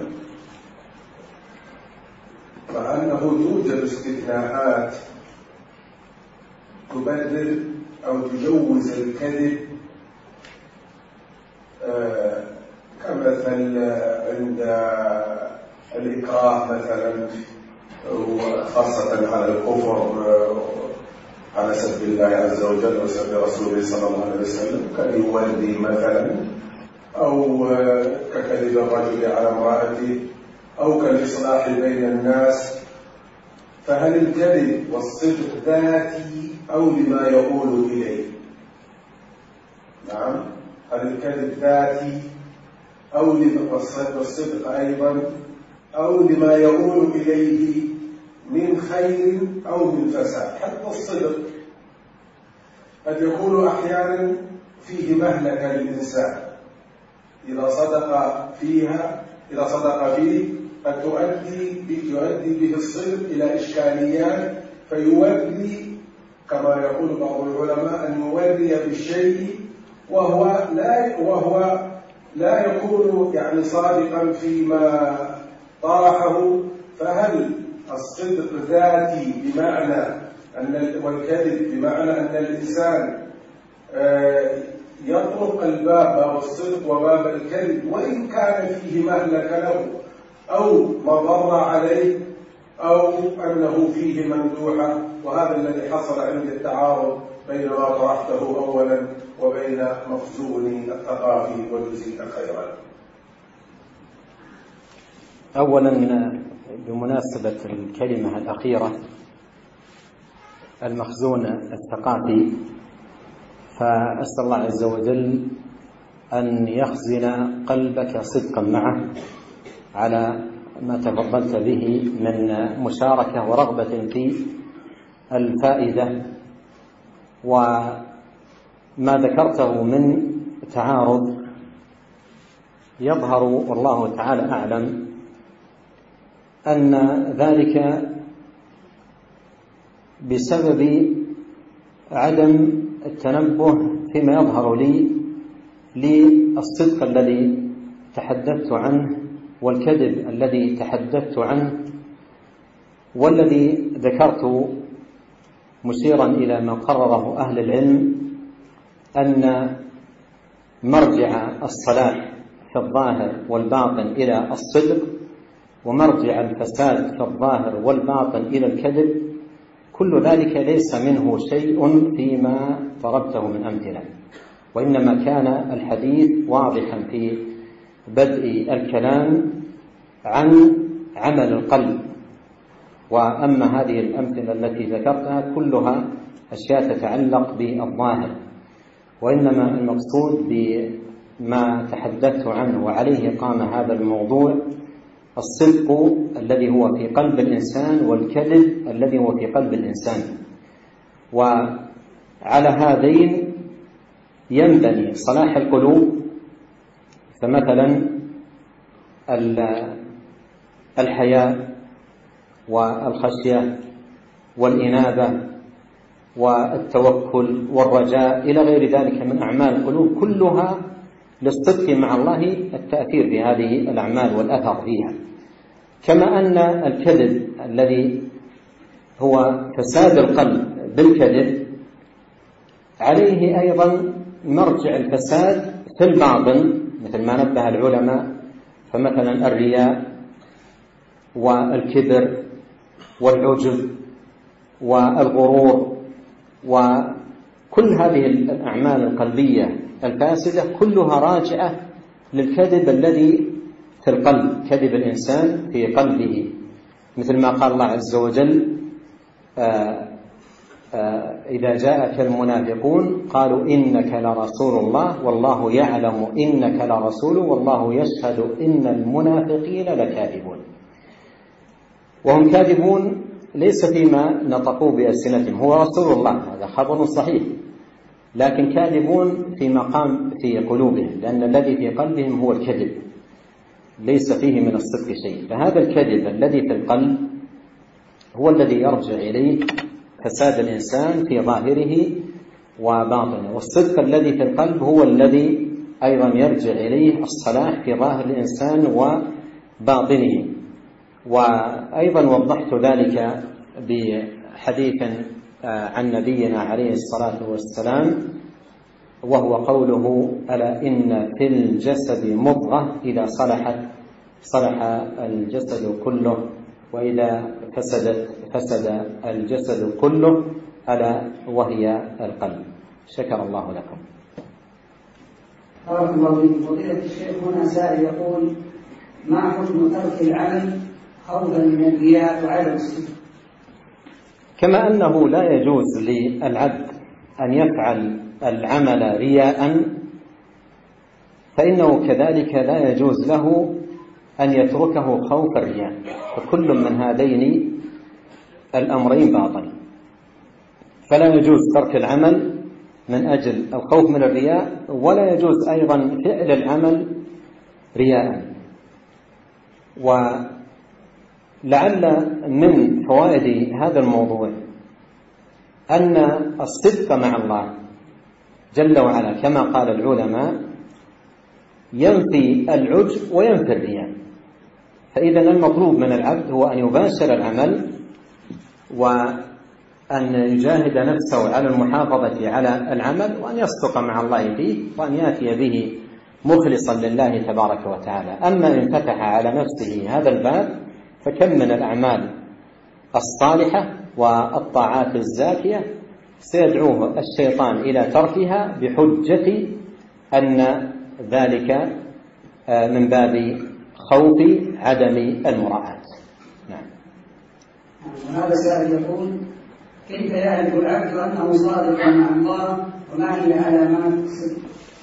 Speaker 3: مع أنه يوجد استثناءات تبرر أو تجوز الكذب، كمثل عند الإكراه مثلا، وخاصة على الكفر على سب الله عز وجل وسب رسوله صلى الله عليه وسلم، كاليولي مثلا، أو ككذب الرجل على امرأته، أو كالإصلاح بين الناس. فهل الكذب والصدق ذاتي أو لما يقول إليه؟ نعم، هل الكذب ذاتي أو والصدق أيضا أو لما يقول إليه من خير أو من فساد؟ حتى الصدق قد يكون أحيانا فيه مهلكة للإنسان، إذا صدق فيها إذا صدق فيه قد تؤدي يؤدي به الصدق إلى إشكاليات، فيولي كما يقول بعض العلماء أن يولي بالشيء وهو لا وهو لا يكون يعني صادقا فيما طرحه. فهل الصدق ذاتي بمعنى أن والكذب بمعنى أن الإنسان يطرق الباب باب الصدق وباب الكذب، وإن كان فيه مهلك له أو مضر عليه أو أنه فيه ممدوحة؟ وهذا الذي حصل عند التعارض بين ما طرحته أولا وبين مخزون الثقافي وجزيك خيرا.
Speaker 1: أولا بمناسبة الكلمة الأخيرة المخزون الثقافي، فأسأل الله عز وجل أن يخزن قلبك صدقا معه على ما تفضلت به من مشاركة ورغبة في الفائدة، وما ذكرته من تعارض يظهر والله تعالى أعلم أن ذلك بسبب عدم التنبه فيما يظهر لي للصدق الذي تحدثت عنه والكذب الذي تحدثت عنه، والذي ذكرت مشيرا إلى ما قرره أهل العلم أن مرجع الصلاح في الظاهر والباطن إلى الصدق، ومرجع الفساد في الظاهر والباطن إلى الكذب، كل ذلك ليس منه شيء فيما ضربته من أمثلة، وإنما كان الحديث واضحا في بدء الكلام عن عمل القلب. وأما هذه الأمثلة التي ذكرتها كلها أشياء تتعلق بالظاهر، وإنما المقصود بما تحدثت عنه وعليه قام هذا الموضوع الصدق الذي هو في قلب الإنسان والكذب الذي هو في قلب الإنسان. وعلى هذين ينبني صلاح القلوب. فمثلا الحياء والخشية والإنابة والتوكل والرجاء إلى غير ذلك من أعمال القلوب كلها للصدق مع الله التأثير بهذه الأعمال والأثر فيها. كما أن الكذب الذي هو فساد القلب بالكذب عليه أيضا مرجع الفساد في الباطن مثل ما نبه العلماء، فمثلا الرياء والكبر والعجب والغرور وكل هذه الأعمال القلبية الفاسدة كلها راجعة للكذب الذي في القلب، كذب الإنسان في قلبه، مثل ما قال الله عز وجل آآ آآ إذا جاءك المنافقون قالوا إنك لرسول الله والله يعلم إنك لرسول والله يشهد إن المنافقين لكاذبون. وهم كاذبون ليس فيما نطقوا بألسنتهم، هو رسول الله هذا خبر صحيح، لكن كاذبون في مقام في قلوبهم، لأن الذي في قلبهم هو الكذب ليس فيه من الصدق شيء. فهذا الكذب الذي في القلب هو الذي يرجع إليه فساد الإنسان في ظاهره وباطنه، والصدق الذي في القلب هو الذي أيضا يرجع إليه الصلاح في ظاهر الإنسان وباطنه. وأيضا وضحت ذلك بحديث عن نبينا عليه الصلاة والسلام، وهو قوله ألا إن في الجسد مضغة إذا صلحت صلح الجسد كله وإذا فسدت فسد الجسد كله ألا وهي القلب. شكر الله لكم.
Speaker 2: بارك الله فيكم. فضيلة الشيخ هنا سائل يقول ما حكم ترك العمل خوفا من الرياء وعدم الصدق؟
Speaker 1: كما أنه لا يجوز للعبد أن يفعل العمل رياء، فإنه كذلك لا يجوز له أن يتركه خوف الرياء، فكل من هذين الأمرين باطل. فلا يجوز ترك العمل من أجل الخوف من الرياء، ولا يجوز أيضا فعل العمل رياء. ولعل من فوائد هذا الموضوع أن الصدق مع الله جل وعلا كما قال العلماء ينفي العجب وينفي الرياء. فإذا المطلوب من العبد هو أن يباشر العمل وأن يجاهد نفسه على المحافظة على العمل، وأن يصدق مع الله فيه، وأن يأتي به مخلصا لله تبارك وتعالى. أما إن فتح على نفسه هذا الباب فكم من الأعمال الصالحة والطاعات الزاكية سيدعوه الشيطان إلى تركها بحجة أن ذلك من باب خوف عدم المراعاة. نعم.
Speaker 2: هذا سائل يقول كيف يعرف العبد أنه صادق مع الله وما هي علامات الصدق؟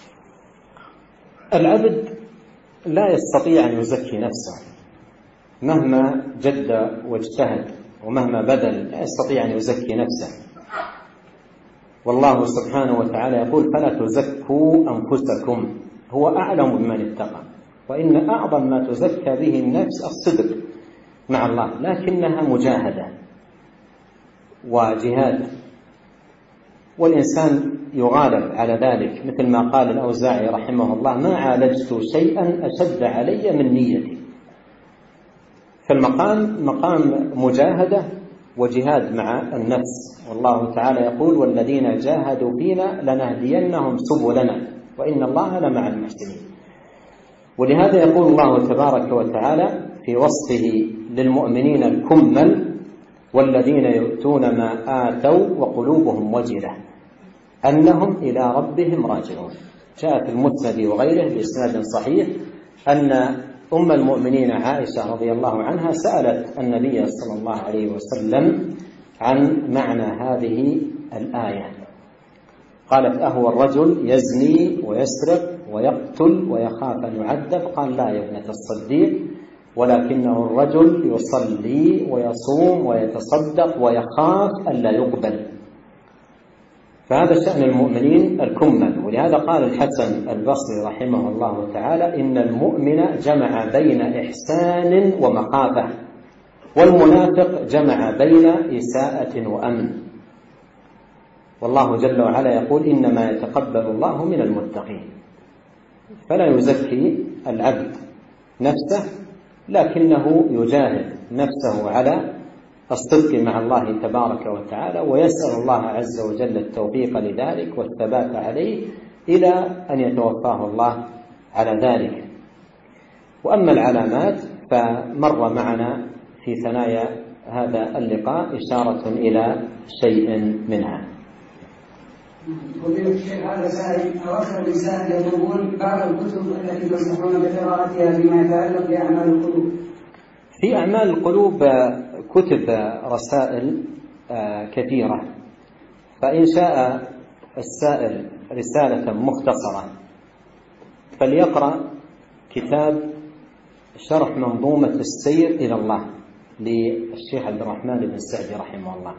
Speaker 1: العبد لا يستطيع أن يزكي نفسه مهما جد واجتهد ومهما بذل، لا يستطيع أن يزكي نفسه. والله سبحانه وتعالى يقول فلا تزكوا أنفسكم هو أعلم بمن اتقى. وإن أعظم ما تزكى به النفس الصدق مع الله، لكنها مجاهدة وجهاد، والإنسان يغالب على ذلك، مثل ما قال الأوزاعي رحمه الله ما عالجت شيئا أشد علي من نيتي. فالمقام مقام مجاهدة وجهاد مع النفس. والله تعالى يقول والذين جاهدوا فينا لنهدينهم سبلنا وإن الله لمع المحسنين. ولهذا يقول الله تبارك وتعالى في وصفه للمؤمنين الكمل: والذين يؤتون ما آتوا وقلوبهم وجلة أنهم إلى ربهم راجعون. جاء في المسند وغيره بإسناد صحيح أن أم المؤمنين عائشة رضي الله عنها سألت النبي صلى الله عليه وسلم عن معنى هذه الآية، قالت: أهو الرجل يزني ويسرق ويقتل ويخاف أن يعذب؟ قال: لا يا ابنة الصديق، ولكنه الرجل يصلي ويصوم ويتصدق ويخاف ألا يقبل. فهذا شأن المؤمنين الكمل. ولهذا قال الحسن البصري رحمه الله تعالى: إن المؤمن جمع بين إحسان ومخافة، والمنافق جمع بين إساءة وأمن. والله جل وعلا يقول: إنما يتقبل الله من المتقين. فلا يزكي العبد نفسه، لكنه يجاهد نفسه على الصدق مع الله تبارك وتعالى، ويسأل الله عز وجل التوفيق لذلك والثبات عليه إلى أن يتوفاه الله على ذلك. وأما العلامات فمر معنا في ثنايا هذا اللقاء إشارة إلى شيء منها.
Speaker 2: فضيلة الشيخ، هذا سائل: أواخر الرسالة يطلبون بعض الكتب التي تنصحون بقراءتها فيما يتعلق بأعمال القلوب.
Speaker 1: في أعمال القلوب كتب رسائل كثيرة، فإن شاء السائل رسالة مختصرة فليقرأ كتاب شرح منظومة السير إلى الله للشيخ عبد الرحمن بن سعدي رحمه الله.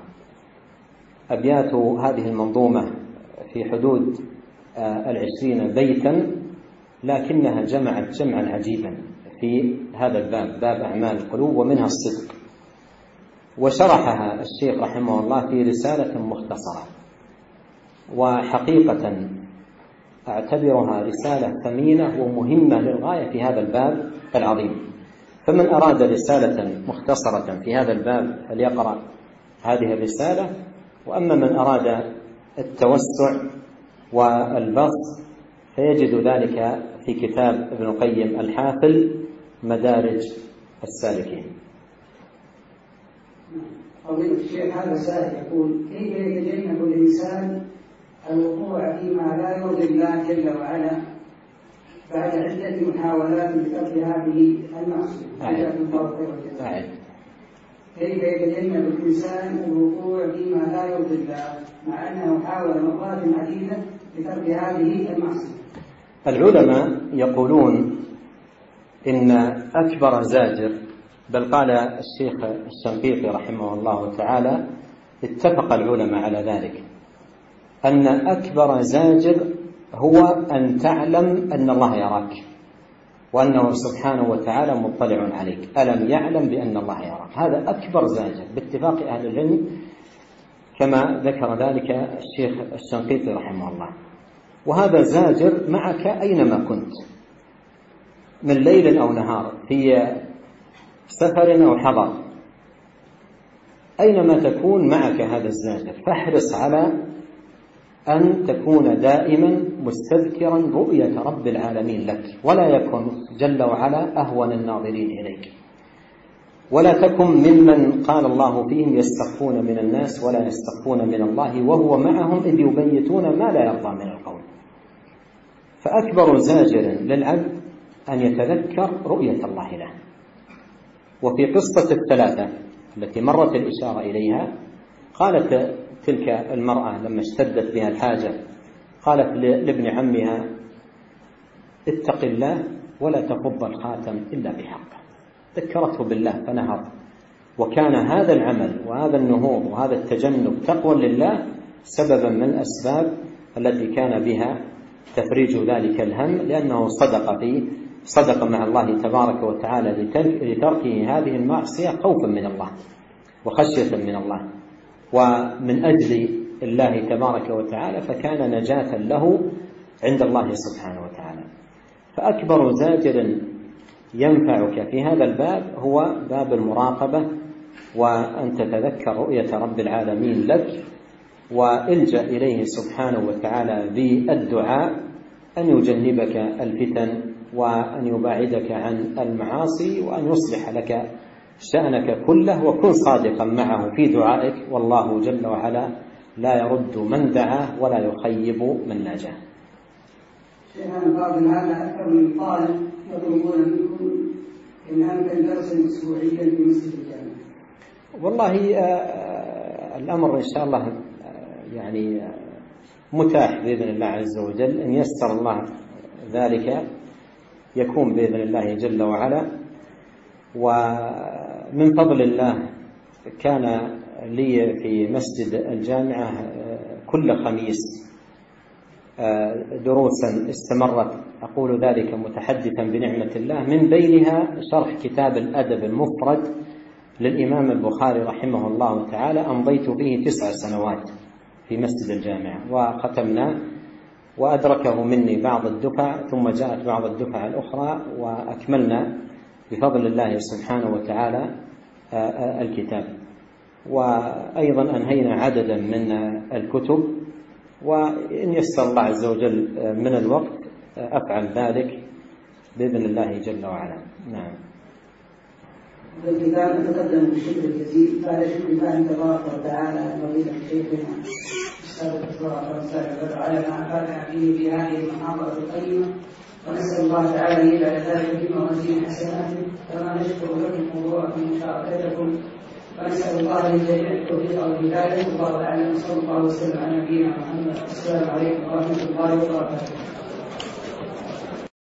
Speaker 1: أبيات هذه المنظومة في حدود العشرين بيتا، لكنها جمعت جمعا عجيبا في هذا الباب، باب أعمال القلوب، ومنها الصدق. وشرحها الشيخ رحمه الله في رسالة مختصرة، وحقيقة أعتبرها رسالة ثمينة ومهمة للغاية في هذا الباب العظيم. فمن أراد رسالة مختصرة في هذا الباب فليقرأ هذه الرسالة. وأما من أراد التوسع والبسط فيجد ذلك في كتاب ابن القيم الحافل مدارج السالكين.
Speaker 2: فضيلة الشيخ، هذا سائل يقول: كيف يتجنب الإنسان الوقوع فيما لا يرضي الله جل وعلا بعد عدة محاولات لترك هذه المعصية؟ كيف يتجنب الإنسان الوقوع فيما لا يرضي الله مع أنه حاول مرات عديدة لترك هذه المعصية؟
Speaker 1: العلماء يقولون إن أكبر زاجر، بل قال الشيخ الشنقيطي رحمه الله تعالى: اتفق العلماء على ذلك، أن أكبر زاجر هو أن تعلم أن الله يراك، وأنه سبحانه وتعالى مطلع عليك. ألم يعلم بأن الله يراك؟ هذا أكبر زاجر باتفاق أهل العلم، كما ذكر ذلك الشيخ الشنقيطي رحمه الله. وهذا زاجر معك أينما كنت، من ليل أو نهار، في سفر أو حضر، أينما تكون معك هذا الزاجر. فاحرص على أن تكون دائما مستذكرا رؤية رب العالمين لك، ولا يكن جل وعلا أهون الناظرين إليك، ولا تكن ممن قال الله فيهم: يستخفون من الناس ولا يستخفون من الله وهو معهم إذ يبيتون ما لا يرضى من القول. فأكبر زاجر للعبد أن يتذكر رؤية الله له. وفي قصة الثلاثة التي مرت الإشارة إليها، قالت تلك المرأة لما اشتدت بها الحاجة، قالت لابن عمها: اتق الله ولا تفض الخاتم إلا بحقه. ذكرته بالله فنهض. وكان هذا العمل وهذا النهوض وهذا التجنب تقوى لله سببا من الأسباب التي كان بها تفريج ذلك الهم، لأنه صدق فيه صدق مع الله تبارك وتعالى لتركه هذه المعصية خوفا من الله وخشية من الله ومن أجل الله تبارك وتعالى، فكان نجاة له عند الله سبحانه وتعالى. فأكبر زاجر ينفعك في هذا الباب هو باب المراقبة، وأن تتذكر رؤية رب العالمين لك، وإلجأ إليه سبحانه وتعالى بالدعاء أن يجنبك الفتن وأن يباعدك عن المعاصي وأن يصلح لك شأنك كله، وكن صادقا معه في دعائك، والله جل وعلا لا يرد من دعاه ولا يخيب من ناجاه.
Speaker 2: شيخنا بعض هذا أكثر من طالب يطلبون منكم إن أمكن درسا أسبوعيا في مسجد الجامعة.
Speaker 1: والله آه الأمر إن شاء الله آه يعني آه متاح بإذن الله عز وجل، إن يسر الله ذلك يكون بإذن الله جل وعلا. ومن فضل الله كان لي في مسجد الجامعة كل خميس دروسا استمرت، أقول ذلك متحدثا بنعمة الله، من بينها شرح كتاب الأدب المفرد للإمام البخاري رحمه الله تعالى، أمضيت فيه تسع سنوات في مسجد الجامعة وختمنا، وأدركه مني بعض الدفع، ثم جاءت بعض الدفع الأخرى وأكملنا بفضل الله سبحانه وتعالى الكتاب. وأيضا أنهينا عددا من الكتب، وإن يسر الله عز وجل من الوقت أفعل ذلك بإذن الله جل وعلا. نعم.
Speaker 2: الكتاب تقدم بالشكر الجزيل بعد شكر الله تبارك وتعالى فضيلة شيخنا أستاذ الدكتور الرسالة على ما أفادنا فيه في هذه المحاضرة القيمة، ونسأل الله تعالى أن يجعل ذلك في موازين حسناته، كما نشكر لكم حضوركم ومشاركتكم، ونسأل الله للجميع التوفيق والهداية. والله أعلم، صلى الله وسلم على نبينا محمد. السلام عليكم ورحمة الله وبركاته.